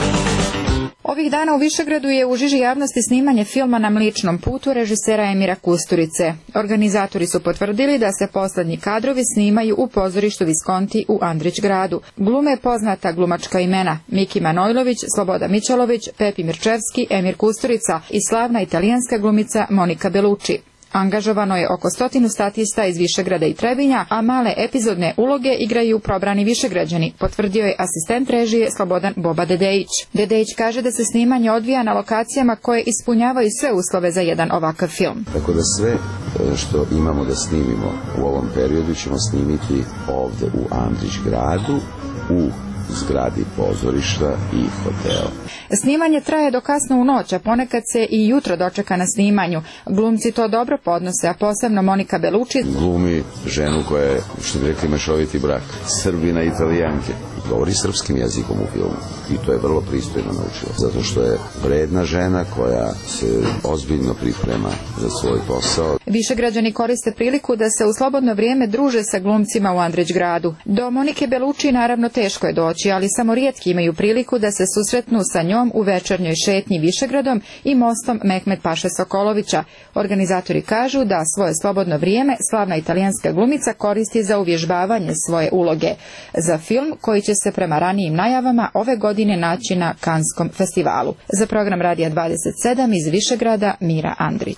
Ovih dana u Višegradu je u žiži javnosti snimanje filma Na Mličnom putu režisera Emira Kusturice. Organizatori su potvrdili da se poslednji kadrovi snimaju u pozorištu Viskonti u Andrić gradu. Glume poznata glumačka imena Miki Manojlović, Sloboda Mićalović, Pepi Mirčevski, Emir Kusturica i slavna italijanska glumica Monika Bellucci. Angažovano je oko stotinu statista iz Višegrada i Trebinja, a male epizodne uloge igraju probrani Višegrađani, potvrdio je asistent režije Slobodan Boba Dedejić. Dedejić kaže da se snimanje odvija na lokacijama koje ispunjavaju sve uslove za jedan ovakav film. Tako da sve što imamo da snimimo u ovom periodu ćemo snimiti ovde u Andrić gradu, u zgradi pozorišta i hotela. Snimanje traje do kasno u noć, a ponekad se i jutro dočeka na snimanju. Glumci to dobro podnose, a posebno Monika Bellucci glumi ženu koja je, što bi rekli, mešoviti brak, Srbina i Italijanke. Govori srpskim jezikom u filmu i to je vrlo pristojno naučila, zato što je vredna žena koja se ozbiljno priprema za svoj posao. Višegrađani koriste priliku da se u slobodno vrijeme druže sa glumcima u Andrić gradu. Do Monike Bellucci naravno teško je doći, ali samo rijetki imaju priliku da se susretnu sa njom u večernjoj šetnji Višegradom i mostom Mehmet Paše Sokolovića. Organizatori kažu da svoje slobodno vrijeme slavna italijanska glumica koristi za uvježbavanje svoje uloge. Za film koji će se prema ranijim najavama ove godine naći na Kanskom festivalu. Za program Radija dvadeset sedam iz Višegrada, Mira Andrić.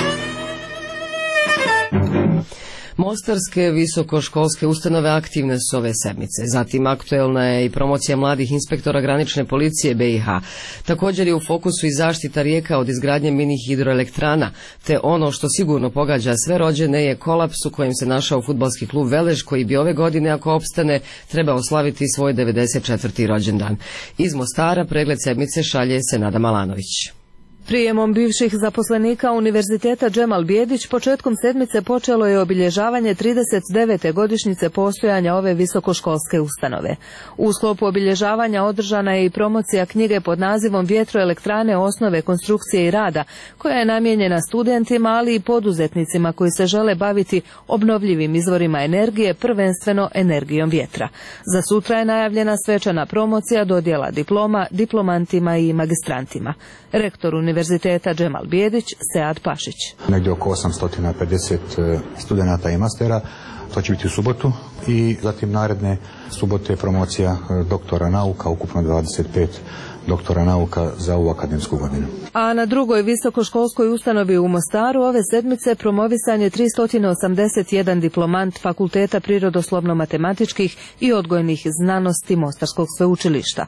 Mostarske visokoškolske ustanove aktivne su ove sedmice. Zatim aktuelna je i promocija mladih inspektora granične policije B i H. Također je u fokusu i zaštita rijeka od izgradnje mini hidroelektrana, te ono što sigurno pogađa sve rođene je kolaps u kojem se našao fudbalski klub Velež, koji bi ove godine, ako opstane, trebao slaviti svoj devedeset četvrti rođendan. Iz Mostara pregled sedmice šalje Senada Malanović. Prijemom bivših zaposlenika Univerziteta Džemal Bijedić početkom sedmice počelo je obilježavanje trideset devete godišnjice postojanja ove visokoškolske ustanove. U sklopu obilježavanja održana je i promocija knjige pod nazivom Vjetroelektrane, osnove konstrukcije i rada, koja je namijenjena studentima, ali i poduzetnicima koji se žele baviti obnovljivim izvorima energije, prvenstveno energijom vjetra. Za sutra je najavljena svečana promocija dodjela diploma diplomantima i magistrantima. Rektor Univerziteta Džemal Bijedić, Sead Pašić. Negdje oko osamsto pedeset studenata i mastera, to će biti u subotu, i zatim naredne subote promocija doktora nauka, ukupno dvadeset pet doktora nauka za ovu akademsku godinu. A na drugoj visokoškolskoj ustanovi u Mostaru ove sedmice promovisan je tristo osamdeset jedan diplomant Fakulteta prirodoslovno-matematičkih i odgojnih znanosti Mostarskog sveučilišta.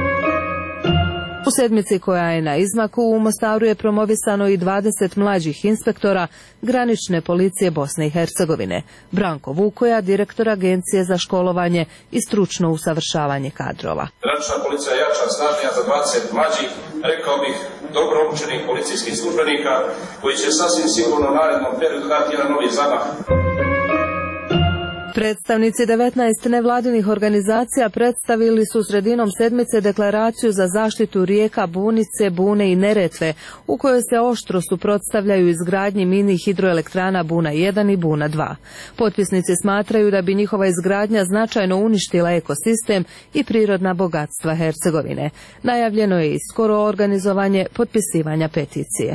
U sedmici koja je na izmaku u Mostaru je promovisano i dvadeset mlađih inspektora granične policije Bosne i Hercegovine. Branko Vukoja, direktor Agencije za školovanje i stručno usavršavanje kadrova. Granična policija je jača, snažnija za dvadeset mlađih, rekao bih, dobro obučenih policijskih službenika koji će sasvim sigurno u narednom periodu dati jedan novi zamah. Predstavnici devetnaest nevladinih organizacija predstavili su sredinom sedmice deklaraciju za zaštitu rijeka Bunice, Bune i Neretve, u kojoj se oštro suprotstavljaju izgradnji mini hidroelektrana Buna jedan i Buna dva. Potpisnici smatraju da bi njihova izgradnja značajno uništila ekosistem i prirodna bogatstva Hercegovine. Najavljeno je i skoro organizovanje potpisivanja peticije.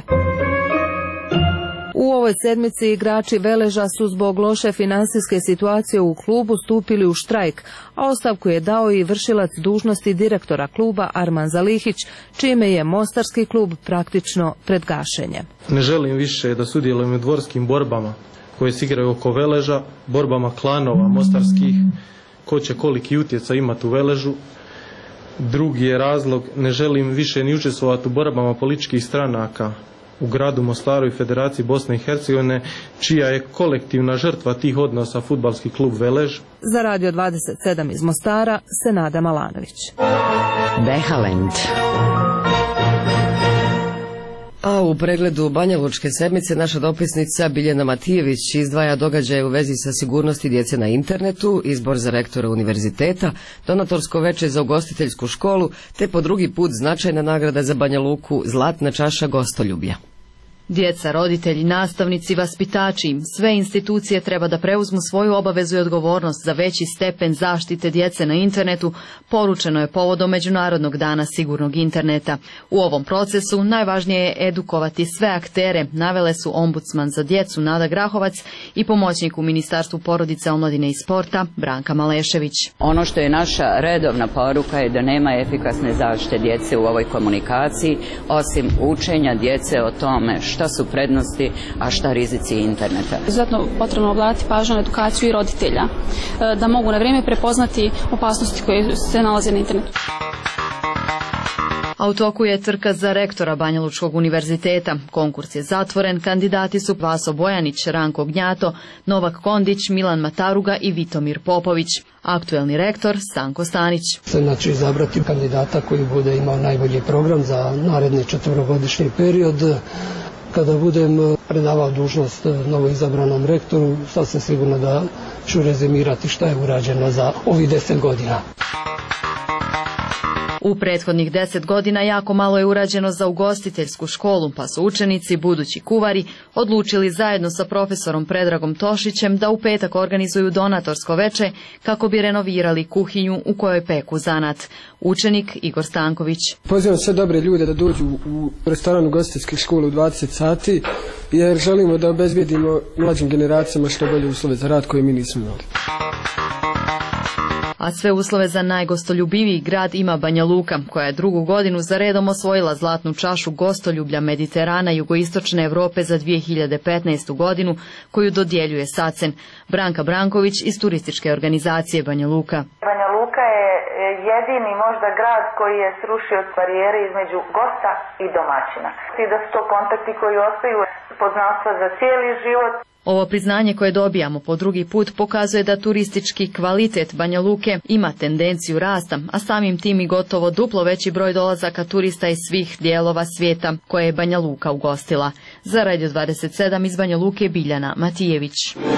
U ovoj sedmici igrači Veleža su zbog loše finansijske situacije u klubu stupili u štrajk, a ostavku je dao i vršilac dužnosti direktora kluba Arman Zalihić, čime je mostarski klub praktično pred gašenjem. Ne želim više da sudjelujem u dvorskim borbama koje se igraju oko Veleža, borbama klanova mostarskih, ko će koliki utjecaj imati u Veležu. Drugi je razlog, ne želim više ni učestvovati u borbama političkih stranaka u gradu Mostaru i Federaciji Bosne i Hercegovine, čija je kolektivna žrtva tih odnosa fudbalski klub Velež. Za Radio dvadeset sedam iz Mostara, Senada Malanović. Behalend. A u pregledu Banjalučke sedmice naša dopisnica Biljana Matijević izdvaja događaje u vezi sa sigurnosti djece na internetu, izbor za rektora univerziteta, donatorsko veče za ugostiteljsku školu, te po drugi put značajna nagrada za Banja Luku, zlatna čaša gostoljublja. Djeca, roditelji, nastavnici, vaspitači, sve institucije treba da preuzmu svoju obavezu i odgovornost za veći stepen zaštite djece na internetu, poručeno je povodom Međunarodnog dana sigurnog interneta. U ovom procesu najvažnije je edukovati sve aktere, navele su ombudsman za djecu Nada Grahovac i pomoćnik u Ministarstvu porodice, omladine i sporta Branka Malešević. Ono što je naša redovna poruka je da nema efikasne zaštite djece u ovoj komunikaciji, osim učenja djece o tome šta su prednosti, a šta rizici interneta. Izuzetno potrebno obratiti pažnju na edukaciju i roditelja, da mogu na vrijeme prepoznati opasnosti koje se nalaze na internetu. A u toku je trka za rektora Banjalučkog univerziteta. Konkurs je zatvoren, kandidati su Vaso Bojanić, Ranko Gnjato, Novak Kondić, Milan Mataruga i Vitomir Popović. Aktuelni rektor Stanko Stanić. Znači izabrati kandidata koji bude imao najbolji program za naredni četverogodišnji period. Kada budem predavao dužnost novoizabranom rektoru, sasvim sigurno da ću rezimirati šta je urađeno za ovih deset godina. U prethodnih deset godina jako malo je urađeno za ugostiteljsku školu, pa su učenici, budući kuvari, odlučili zajedno sa profesorom Predragom Tošićem da u petak organizuju donatorsko veče kako bi renovirali kuhinju u kojoj peku zanat. Učenik Igor Stanković. Pozivam sve dobre ljude da dođu u restoran ugostiteljske škole u dvadeset sati, jer želimo da obezbijedimo mlađim generacijama što bolje uslove za rad koje mi nismo imali. A sve uslove za najgostoljubiviji grad ima Banja Luka, koja je drugu godinu za redom osvojila zlatnu čašu gostoljublja Mediterana i jugoistočne Europe za dvije hiljade petnaestu godinu, koju dodjeljuje SACEN. Branka Branković iz turističke organizacije Banja Luka. Banja Luka je jedini možda grad koji je srušio barijere između gosta i domaćina. I da su to kontakti koji ostaju poznanstva za cijeli život. Ovo priznanje koje dobijamo po drugi put pokazuje da turistički kvalitet Banja Luke ima tendenciju rasta, a samim tim i gotovo duplo veći broj dolazaka turista iz svih dijelova svijeta koje je Banja Luka ugostila. Za Radio dvadeset sedam iz Banja Luke Biljana Matijević.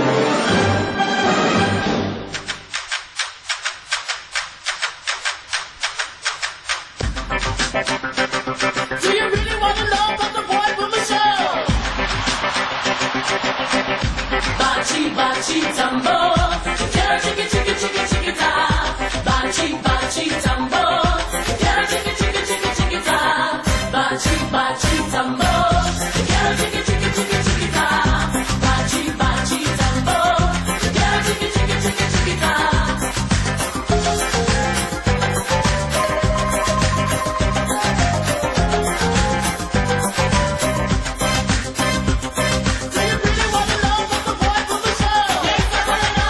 Bachi tambo, quiero chiqui chiqui chiqui chiquita. Bachi bachi tambo, quiero chiqui chiqui chiqui chiquita. Bachi bachi tambo, quiero chiqui chiqui chiqui chiquita. Bachi bachi tambo, quiero chiqui chiqui chiqui chiquita. Do you really wanna know what the boy from the show?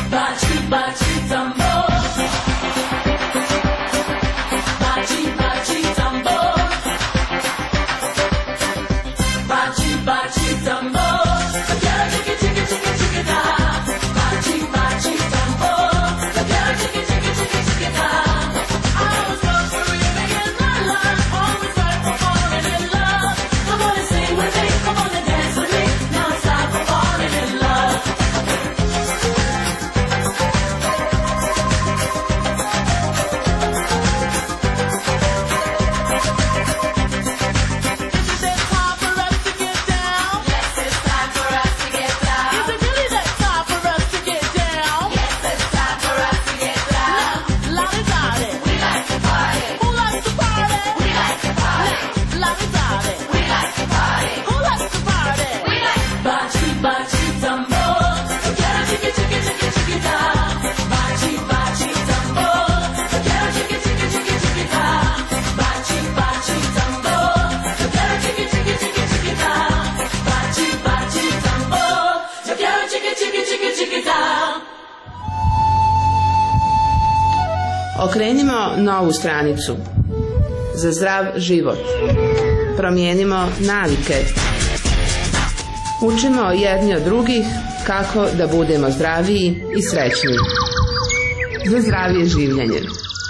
Baci, baci tambor. Baci, baci tambor. Baci, baci tambor. Quiero chiqui, chiqui, chiqui, chiqui, da. Baci, baci tambor. Quiero chiqui, chiqui, chiqui, chiqui, da. I was born for living in my life. Always right for falling in love. Come on and sing with me. Come on and dance with me. Now it's time for falling in love. Okrenimo novu stranicu za zdrav život. Promijenimo navike. Učimo jedni od drugih kako da budemo zdraviji i srećniji. Za zdravije življenje.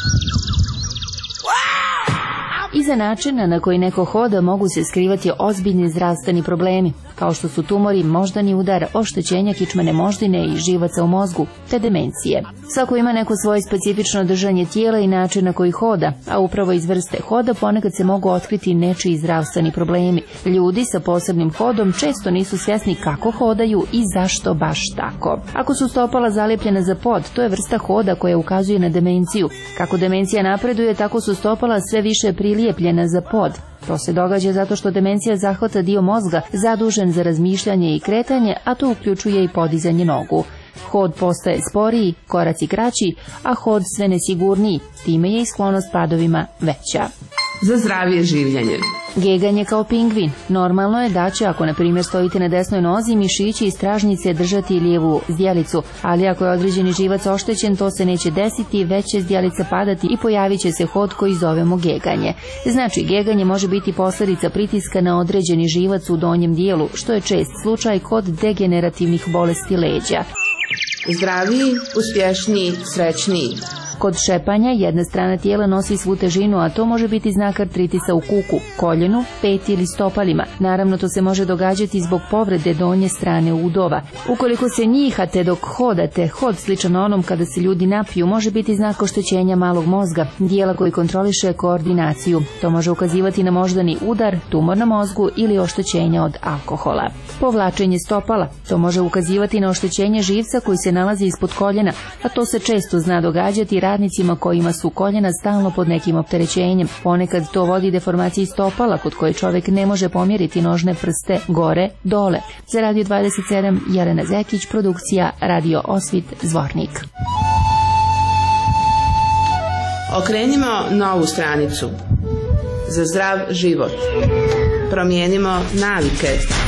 Iza načina na koji neko hoda mogu se skrivati ozbiljni zdravstveni problemi, kao što su tumori, moždani udar, oštećenja kičmene moždine i živaca u mozgu, te demencije. Svako ima neko svoje specifično držanje tijela i način na koji hoda, a upravo iz vrste hoda ponekad se mogu otkriti nečiji zdravstveni problemi. Ljudi sa posebnim hodom često nisu svjesni kako hodaju i zašto baš tako. Ako su stopala zalijepljena za pod, to je vrsta hoda koja ukazuje na demenciju. Kako demencija napreduje, tako su stopala sve više prilijepljena za pod. To se događa zato što demencija zahvata dio mozga zadužen za razmišljanje i kretanje, a to uključuje i podizanje nogu. Hod postaje sporiji, koraci kraći, a hod sve nesigurniji, time je i sklonost padovima veća. Za zdravije življenje. Geganje kao pingvin. Normalno je da će, ako na primjer stojite na desnoj nozi, mišići i stražnice držati lijevu zdjelicu, ali ako je određeni živac oštećen, to se neće desiti, već će zdjelica padati i pojavit će se hod koji zovemo geganje. Znači, geganje može biti posljedica pritiska na određeni živac u donjem dijelu, što je čest slučaj kod degenerativnih bolesti leđa. Zdraviji, uspješniji, srećniji. Kod šepanja jedna strana tijela nosi svu težinu, a to može biti znak artritisa u kuku, koljenu, peti ili stopalima. Naravno, to se može događati zbog povrede donje strane udova. Ukoliko se njihate dok hodate, hod sličan onom kada se ljudi napiju, može biti znak oštećenja malog mozga, dijela koji kontroliše koordinaciju. To može ukazivati na moždani udar, tumor na mozgu ili oštećenja od alkohola. Povlačenje stopala. To može ukazivati na oštećenje živca koji se nalazi ispod koljena, a to se često zna događati radnicima kojima su koljena stalno pod nekim opterećenjem. Ponekad to vodi deformaciji stopala kod koje čovjek ne može pomjeriti nožne prste gore, dole. Za Radio dvadeset sedam, Jelena Zekić, produkcija Radio Osvit, Zvornik. Okrenimo novu stranicu za zdrav život. Promijenimo navike.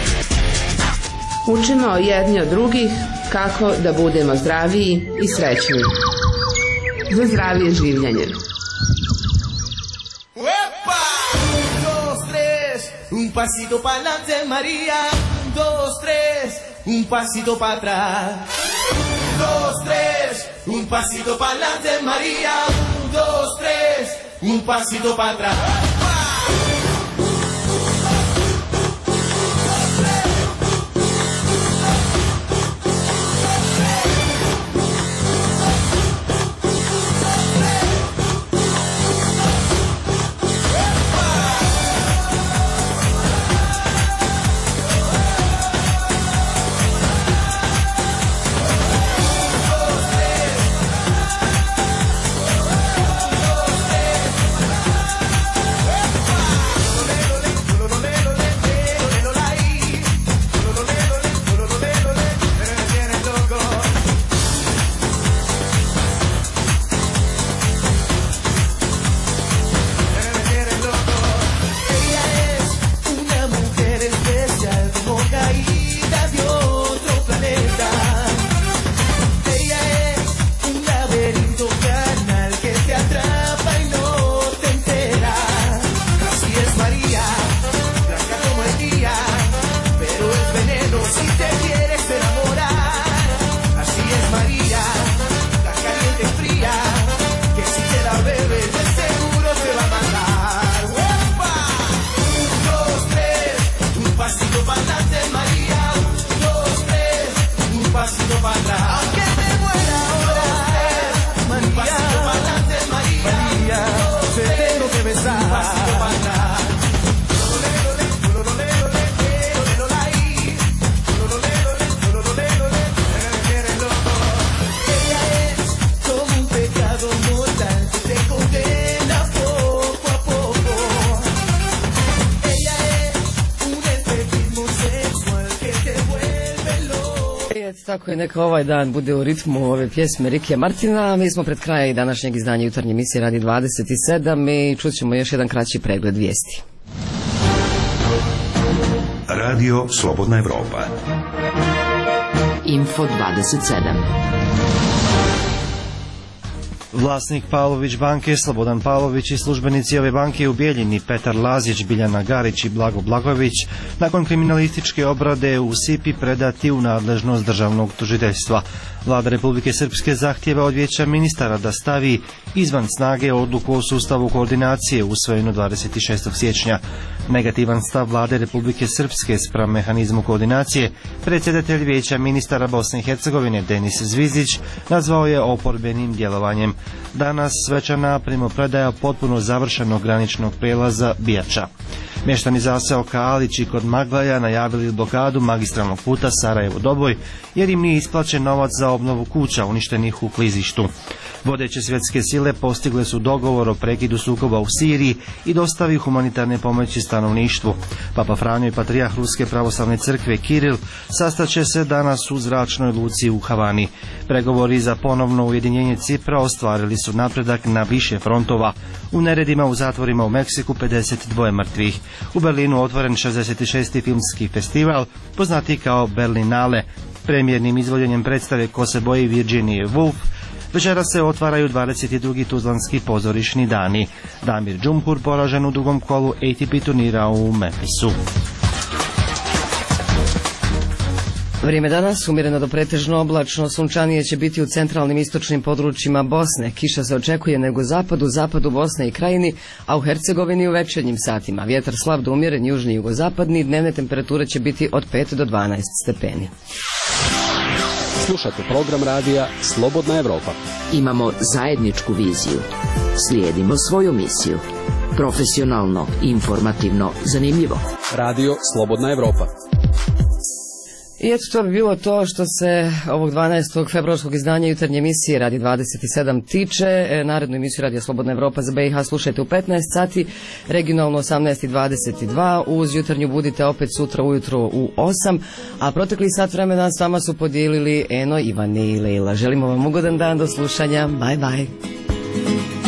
Učimo jedni od drugih kako da budemo zdraviji i srećniji. Za zdravije življenje. Dos, tres, un pasito pa'lante, María. Dos, tres, un pasito para atrás. Dos, tres, un pasito pa'lante, María. Dos, tres, un pasito para atrás. tako je, neka ovaj dan bude u ritmu ove pjesme Rikija Martina. Mi smo pred kraja i današnjeg izdanja jutarnje emisije Radio dvadeset sedam i čut ćemo još jedan kraći pregled vijesti. Radio Slobodna Evropa. Info dvadeset sedam. Vlasnik Pavlović banke Slobodan Pavlović i službenici ove banke u Bijeljini Petar Lazić, Biljana Garić i Blago Blagović nakon kriminalističke obrade u Sipi predati u nadležnost državnog tužiteljstva. Vlada Republike Srpske zahtjeva od Vijeća ministara da stavi izvan snage odluku o sustavu koordinacije usvojenu dvadeset šestog siječnja. Negativan stav Vlade Republike Srpske spram mehanizmu koordinacije predsjedatelj Vijeća ministara Bosne i Hercegovine Denis Zvizdić nazvao je oporbenim djelovanjem. Danas svečana primopredaja potpuno završenog graničnog prijelaza Bijača. Mještani zaseoka Alići kod Maglaja najavili blokadu magistralnog puta Sarajevo-Doboj jer im nije isplaćen novac za obnovu kuća uništenih u klizištu. Vodeće svjetske sile postigle su dogovor o prekidu sukoba u Siriji i dostavi humanitarne pomoći stanovništvu. Papa Franjo i patrijarh Ruske pravoslavne crkve Kiril sastaće se danas u zračnoj luci u Havani. Pregovori za ponovno ujedinjenje Cipra ostvarili su napredak na više frontova. U neredima u zatvorima u Meksiku pedeset dva mrtvih. U Berlinu otvoren šezdeset šesti filmski festival, poznati kao Berlinale. Premijernim izvođenjem predstave Ko se boji Virginije Woolf večera se otvaraju dvadeset drugi Tuzlanski pozorišni dani. Damir Džumhur poražen u drugom kolu A T P turnira u Memphisu. Vrijeme danas umjereno do pretežno oblačno, sunčanije će biti u centralnim istočnim područjima Bosne. Kiša se očekuje na jugozapadu, zapadu Bosne i Krajini, a u Hercegovini u večernjim satima. Vjetar slab do umjeren, južni i jugozapadni, dnevne temperature će biti od pet do dvanaest stepeni. Slušate program radija Slobodna Evropa. Imamo zajedničku viziju. Slijedimo svoju misiju. Profesionalno, informativno, zanimljivo. Radio Slobodna Evropa. I eto, to bi bilo to što se ovog dvanaestog februarskog izdanja jutarnje emisije Radio dvadeset sedam tiče. E, narednu emisiju Radio Slobodna Evropa za B i H slušajte u petnaest sati, regionalno osamnaest i dvadeset dva, uz jutarnju budite opet sutra ujutro u osam, a protekli sat vremena s vama su podijelili Eno, Ivane i Leila. Želimo vam ugodan dan, do slušanja, bye bye.